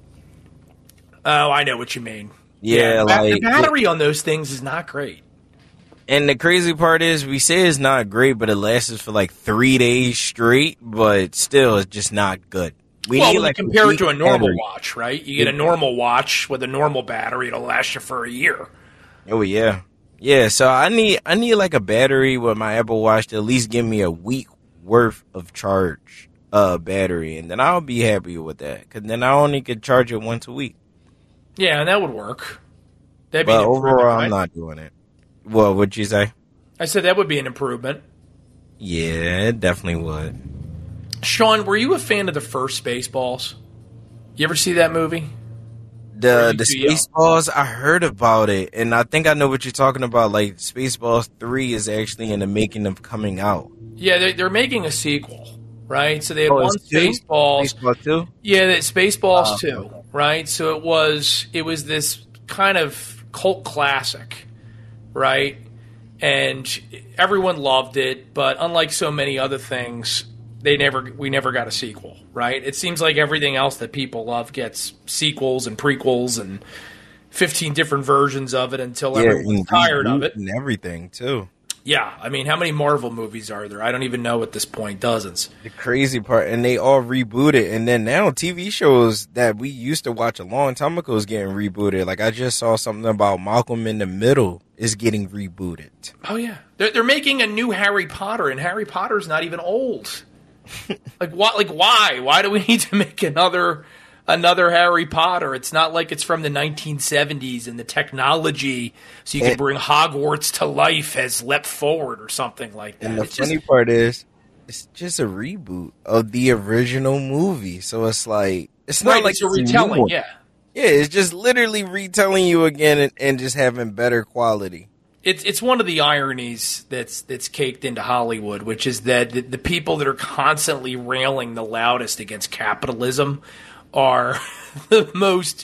[SPEAKER 2] Oh, I know what you mean.
[SPEAKER 3] Yeah,
[SPEAKER 2] the battery on those things is not great.
[SPEAKER 3] And the crazy part is, we say it's not great, but it lasts for like 3 days straight, but still, it's just not good.
[SPEAKER 2] Compare it to a normal watch, right? You get a normal watch with a normal battery, it'll last you for a year.
[SPEAKER 3] Oh, yeah. Yeah, so I need like a battery with my Apple Watch to at least give me a week worth of charge battery, and then I'll be happy with that, because then I only could charge it once a week.
[SPEAKER 2] Yeah, and that would work.
[SPEAKER 3] But overall, right? I'm not doing it. Well, what'd you say?
[SPEAKER 2] I said that would be an improvement.
[SPEAKER 3] Yeah, it definitely would.
[SPEAKER 2] Sean, were you a fan of the first Spaceballs? You ever see that movie?
[SPEAKER 3] The Spaceballs, I heard about it, and I think I know what you're talking about. Like, Spaceballs 3 is actually in the making of coming out.
[SPEAKER 2] Yeah, they're making a sequel, right? So they have one Spaceballs.
[SPEAKER 3] Spaceballs 2?
[SPEAKER 2] Yeah, Spaceballs 2, right? So it was this kind of cult classic, right? And everyone loved it, but unlike so many other things, we never got a sequel, right? It seems like everything else that people love gets sequels and prequels and 15 different versions of it until everyone's tired of it.
[SPEAKER 3] And everything, too.
[SPEAKER 2] Yeah, I mean, how many Marvel movies are there? I don't even know at this point. Dozens.
[SPEAKER 3] The crazy part, and they all rebooted, and then now TV shows that we used to watch a long time ago is getting rebooted. Like, I just saw something about Malcolm in the Middle is getting rebooted.
[SPEAKER 2] Oh, yeah. They're making a new Harry Potter, and Harry Potter's not even old. Like, what? Like, why? Why do we need to make another Harry Potter? It's not like it's from the 1970s and the technology so you can bring Hogwarts to life has leapt forward or something like that.
[SPEAKER 3] And the funny part is, it's just a reboot of the original movie. So it's like, it's not like
[SPEAKER 2] it's a retelling, yeah.
[SPEAKER 3] Yeah, it's just literally retelling you again and just having better quality.
[SPEAKER 2] It's one of the ironies that's caked into Hollywood, which is that the people that are constantly railing the loudest against capitalism are the most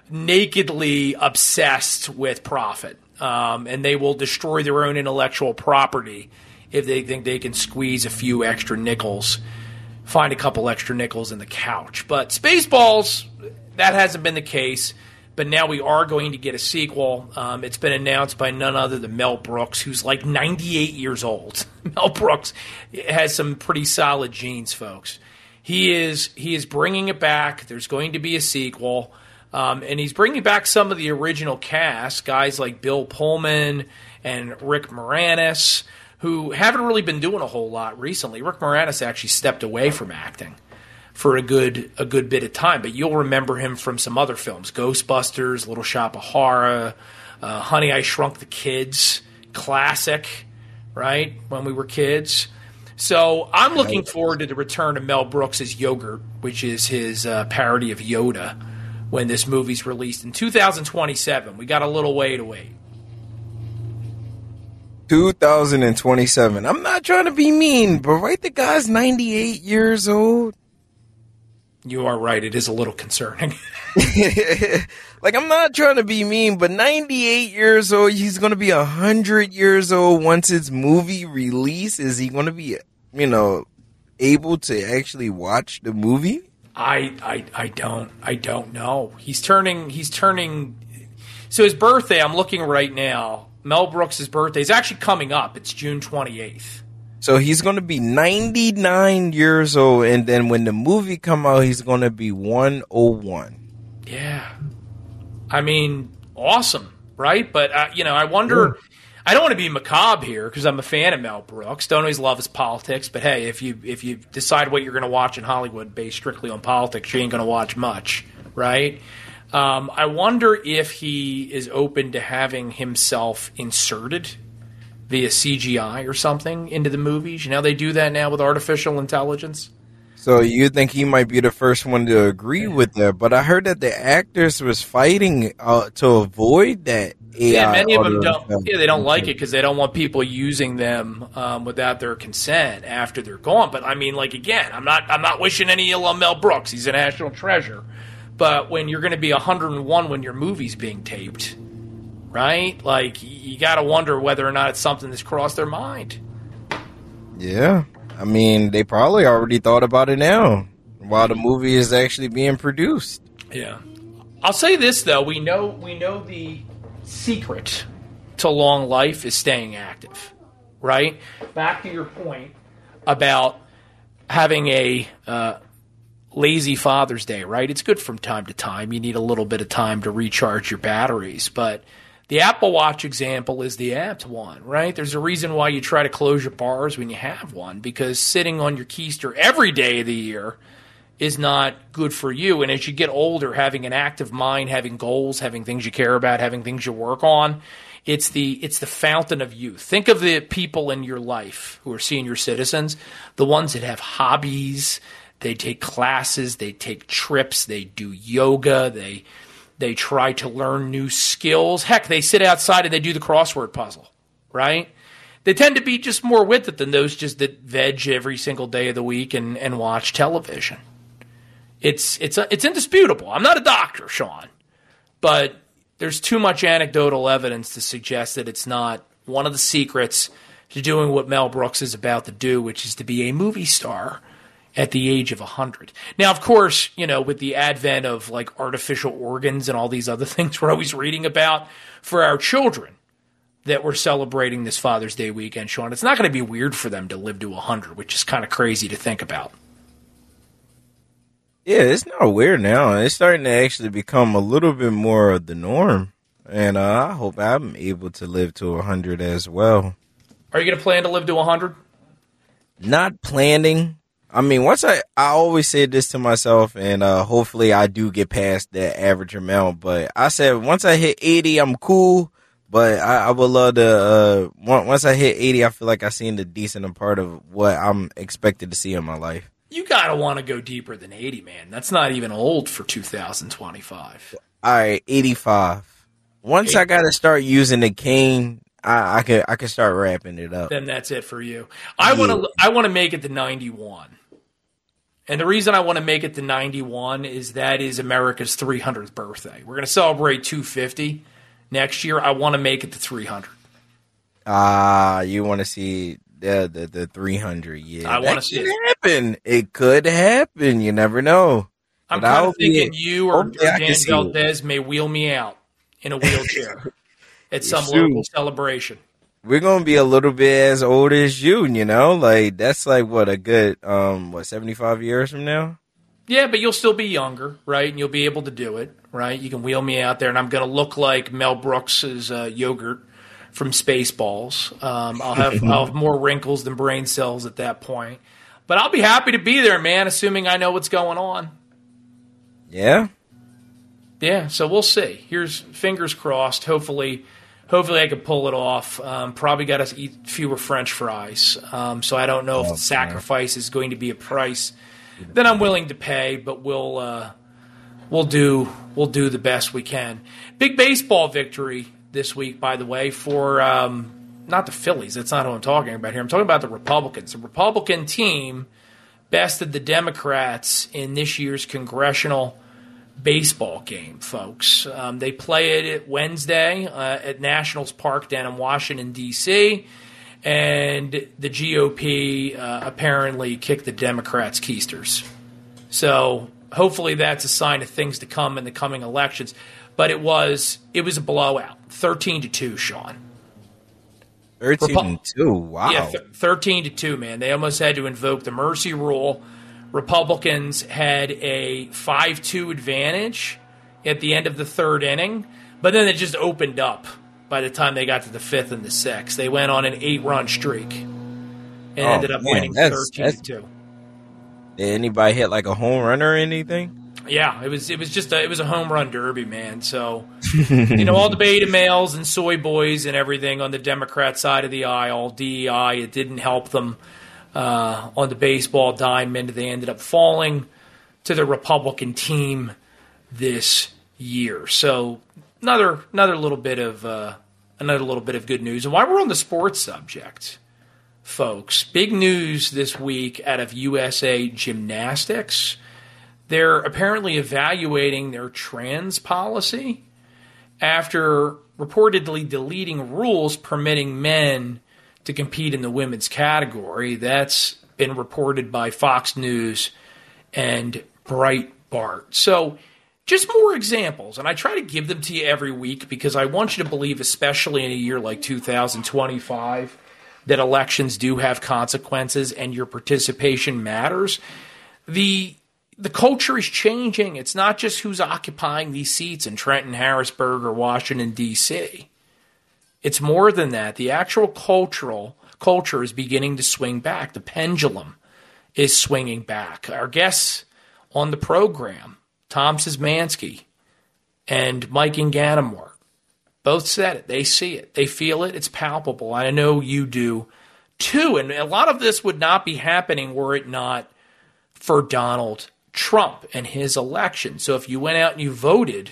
[SPEAKER 2] nakedly obsessed with profit. And they will destroy their own intellectual property if they think they can squeeze a few extra nickels, find a couple extra nickels in the couch. But Spaceballs, that hasn't been the case. But now we are going to get a sequel. It's been announced by none other than Mel Brooks, who's like 98 years old. Mel Brooks has some pretty solid genes, folks. He is bringing it back. There's going to be a sequel. And he's bringing back some of the original cast, guys like Bill Pullman and Rick Moranis, who haven't really been doing a whole lot recently. Rick Moranis actually stepped away from acting for a good bit of time, but you'll remember him from some other films: Ghostbusters, Little Shop of Horror, Honey, I Shrunk the Kids, classic, right, when we were kids. So I'm looking forward to the return of Mel Brooks' Yogurt, which is his parody of Yoda, when this movie's released in 2027. We got a little way to wait.
[SPEAKER 3] 2027. I'm not trying to be mean, but right, the guy's 98 years old.
[SPEAKER 2] You are right. It is a little concerning.
[SPEAKER 3] Like, I'm not trying to be mean, but 98 years old, he's going to be 100 years old once his movie release. Is he going to be, able to actually watch the movie?
[SPEAKER 2] I don't know. He's turning. So his birthday, I'm looking right now. Mel Brooks' birthday is actually coming up. It's June 28th.
[SPEAKER 3] So he's going to be 99 years old, and then when the movie come out, he's going to be 101.
[SPEAKER 2] Yeah. I mean, awesome, right? But I wonder. I don't want to be macabre here because I'm a fan of Mel Brooks. Don't always love his politics, but hey, if you decide what you're going to watch in Hollywood based strictly on politics, you ain't going to watch much, right? I wonder if he is open to having himself inserted via CGI or something into the movies. You know, they do that now with artificial intelligence.
[SPEAKER 3] So you think he might be the first one to agree with that? But I heard that the actors was fighting to avoid that AI.
[SPEAKER 2] Yeah, many of them don't. Yeah, they don't like it because they don't want people using them without their consent after they're gone. But I mean, like again, I'm not wishing any ill on Mel Brooks. He's a national treasure. But when you're going to be 101 when your movie's being taped, right? Like you got to wonder whether or not it's something that's crossed their mind.
[SPEAKER 3] Yeah. I mean, they probably already thought about it now while the movie is actually being produced.
[SPEAKER 2] Yeah. I'll say this, though. We know the secret to long life is staying active, right? Back to your point about having a lazy Father's Day, right? It's good from time to time. You need a little bit of time to recharge your batteries, but the Apple Watch example is the apt one, right? There's a reason why you try to close your bars when you have one, because sitting on your keister every day of the year is not good for you. And as you get older, having an active mind, having goals, having things you care about, having things you work on, it's the fountain of youth. Think of the people in your life who are senior citizens, the ones that have hobbies, they take classes, they take trips, they do yoga, they try to learn new skills. Heck, they sit outside and they do the crossword puzzle, right? They tend to be just more with it than those just that veg every single day of the week and watch television. It's indisputable. I'm not a doctor, Sean, but there's too much anecdotal evidence to suggest that it's not one of the secrets to doing what Mel Brooks is about to do, which is to be a movie star at the age of 100. Now, of course, with the advent of like artificial organs and all these other things we're always reading about for our children that we're celebrating this Father's Day weekend, Sean, it's not going to be weird for them to live to 100, which is kind of crazy to think about.
[SPEAKER 3] Yeah, it's not weird now. It's starting to actually become a little bit more of the norm. And I hope I'm able to live to 100 as well.
[SPEAKER 2] Are you going to plan to live to 100?
[SPEAKER 3] Not planning. I mean, I always say this to myself, and hopefully I do get past that average amount. But I said once I hit 80, I'm cool. But I would love to, once I hit 80, I feel like I've seen the decent part of what I'm expected to see in my life.
[SPEAKER 2] You got to want to go deeper than 80, man. That's not even old for 2025.
[SPEAKER 3] All right, 85. Once 80. I got to start using the cane, I can start wrapping it up.
[SPEAKER 2] Then that's it for you. I want to make it to 91. And the reason I want to make it to 91 is that is America's 300th birthday. We're going to celebrate 250 next year. I want to make it to 300.
[SPEAKER 3] You want to see the 300? Yeah,
[SPEAKER 2] I want to see it
[SPEAKER 3] happen. It could happen. You never know.
[SPEAKER 2] I'm kind of thinking you or Dan Valdez may wheel me out in a wheelchair at some local celebration.
[SPEAKER 3] We're going to be a little bit as old as you, like that's like what a good, 75 years from now?
[SPEAKER 2] Yeah, but you'll still be younger, right? And you'll be able to do it, right? You can wheel me out there and I'm going to look like Mel Brooks's yogurt from Spaceballs. I'll have more wrinkles than brain cells at that point, but I'll be happy to be there, man, assuming I know what's going on.
[SPEAKER 3] Yeah.
[SPEAKER 2] Yeah. So we'll see. Here's fingers crossed. Hopefully I can pull it off. Probably got to eat fewer French fries. So I don't know if the sacrifice is going to be a price that I'm willing to pay, but we'll do the best we can. Big baseball victory this week, by the way, for not the Phillies. That's not who I'm talking about here. I'm talking about the Republicans. The Republican team bested the Democrats in this year's congressional baseball game, folks. They play it Wednesday at Nationals Park down in Washington, D.C., and the GOP apparently kicked the Democrats' keisters. So hopefully that's a sign of things to come in the coming elections. But it was a blowout, 13-2, Sean.
[SPEAKER 3] 13-2, wow.
[SPEAKER 2] Yeah, 13-2, man. They almost had to invoke the mercy rule. Republicans had a 5-2 advantage at the end of the third inning, but then it just opened up by the time they got to the fifth and the sixth. They went on an 8-run streak and ended up winning 13-2.
[SPEAKER 3] Did anybody hit like a home run or anything?
[SPEAKER 2] Yeah, it was a home run derby, man. So, all the beta males and soy boys and everything on the Democrat side of the aisle, DEI, it didn't help them on the baseball diamond. They ended up falling to the Republican team this year. So, another little bit of good news. And while we're on the sports subject, folks, big news this week out of USA Gymnastics. They're apparently evaluating their trans policy after reportedly deleting rules permitting men to compete in the women's category. That's been reported by Fox News and Breitbart. So just more examples, and I try to give them to you every week because I want you to believe, especially in a year like 2025, that elections do have consequences and your participation matters. The culture is changing. It's not just who's occupying these seats in Trenton, Harrisburg, or Washington, D.C. It's more than that. The actual culture is beginning to swing back. The pendulum is swinging back. Our guests on the program, Tom Szymanski and Mike Ganamore, both said it. They see it. They feel it. It's palpable. I know you do too. And a lot of this would not be happening were it not for Donald Trump and his election. So if you went out and you voted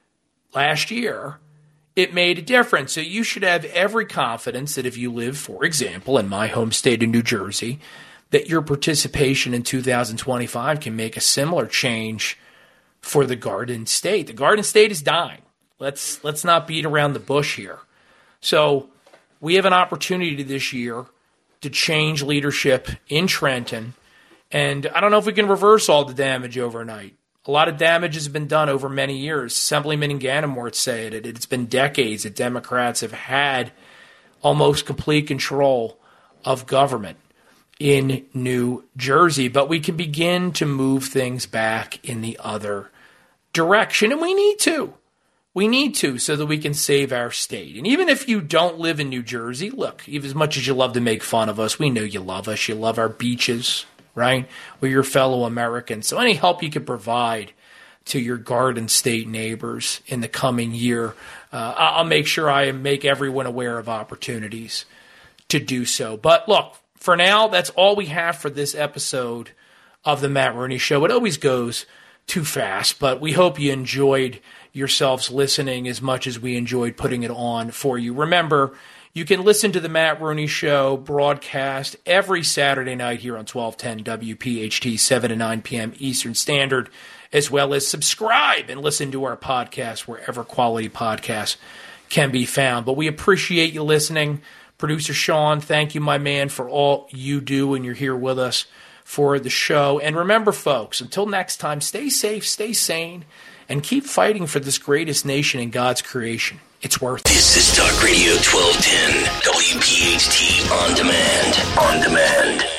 [SPEAKER 2] last year, it made a difference. So you should have every confidence that if you live, for example, in my home state of New Jersey, that your participation in 2025 can make a similar change for the Garden State. The Garden State is dying. Let's not beat around the bush here. So we have an opportunity this year to change leadership in Trenton. And I don't know if we can reverse all the damage overnight. A lot of damage has been done over many years. Assemblyman Ganamore said it. It's been decades that Democrats have had almost complete control of government in New Jersey. But we can begin to move things back in the other direction. And we need to. We need to so that we can save our state. And even if you don't live in New Jersey, look, even as much as you love to make fun of us, we know you love us. You love our beaches. Right? We're your fellow Americans. So any help you can provide to your Garden State neighbors in the coming year, I'll make sure I make everyone aware of opportunities to do so. But look, for now, that's all we have for this episode of the Matt Rooney Show. It always goes too fast, but we hope you enjoyed yourselves listening as much as we enjoyed putting it on for you. Remember, you can listen to the Matt Rooney Show broadcast every Saturday night here on 1210 WPHT, 7 to 9 p.m. Eastern Standard, as well as subscribe and listen to our podcast wherever quality podcasts can be found. But we appreciate you listening. Producer Sean, thank you, my man, for all you do, and you're here with us for the show. And remember, folks, until next time, stay safe, stay sane, and keep fighting for this greatest nation in God's creation. It's worth it.
[SPEAKER 1] This is Talk Radio 1210, WPHT On Demand. On Demand.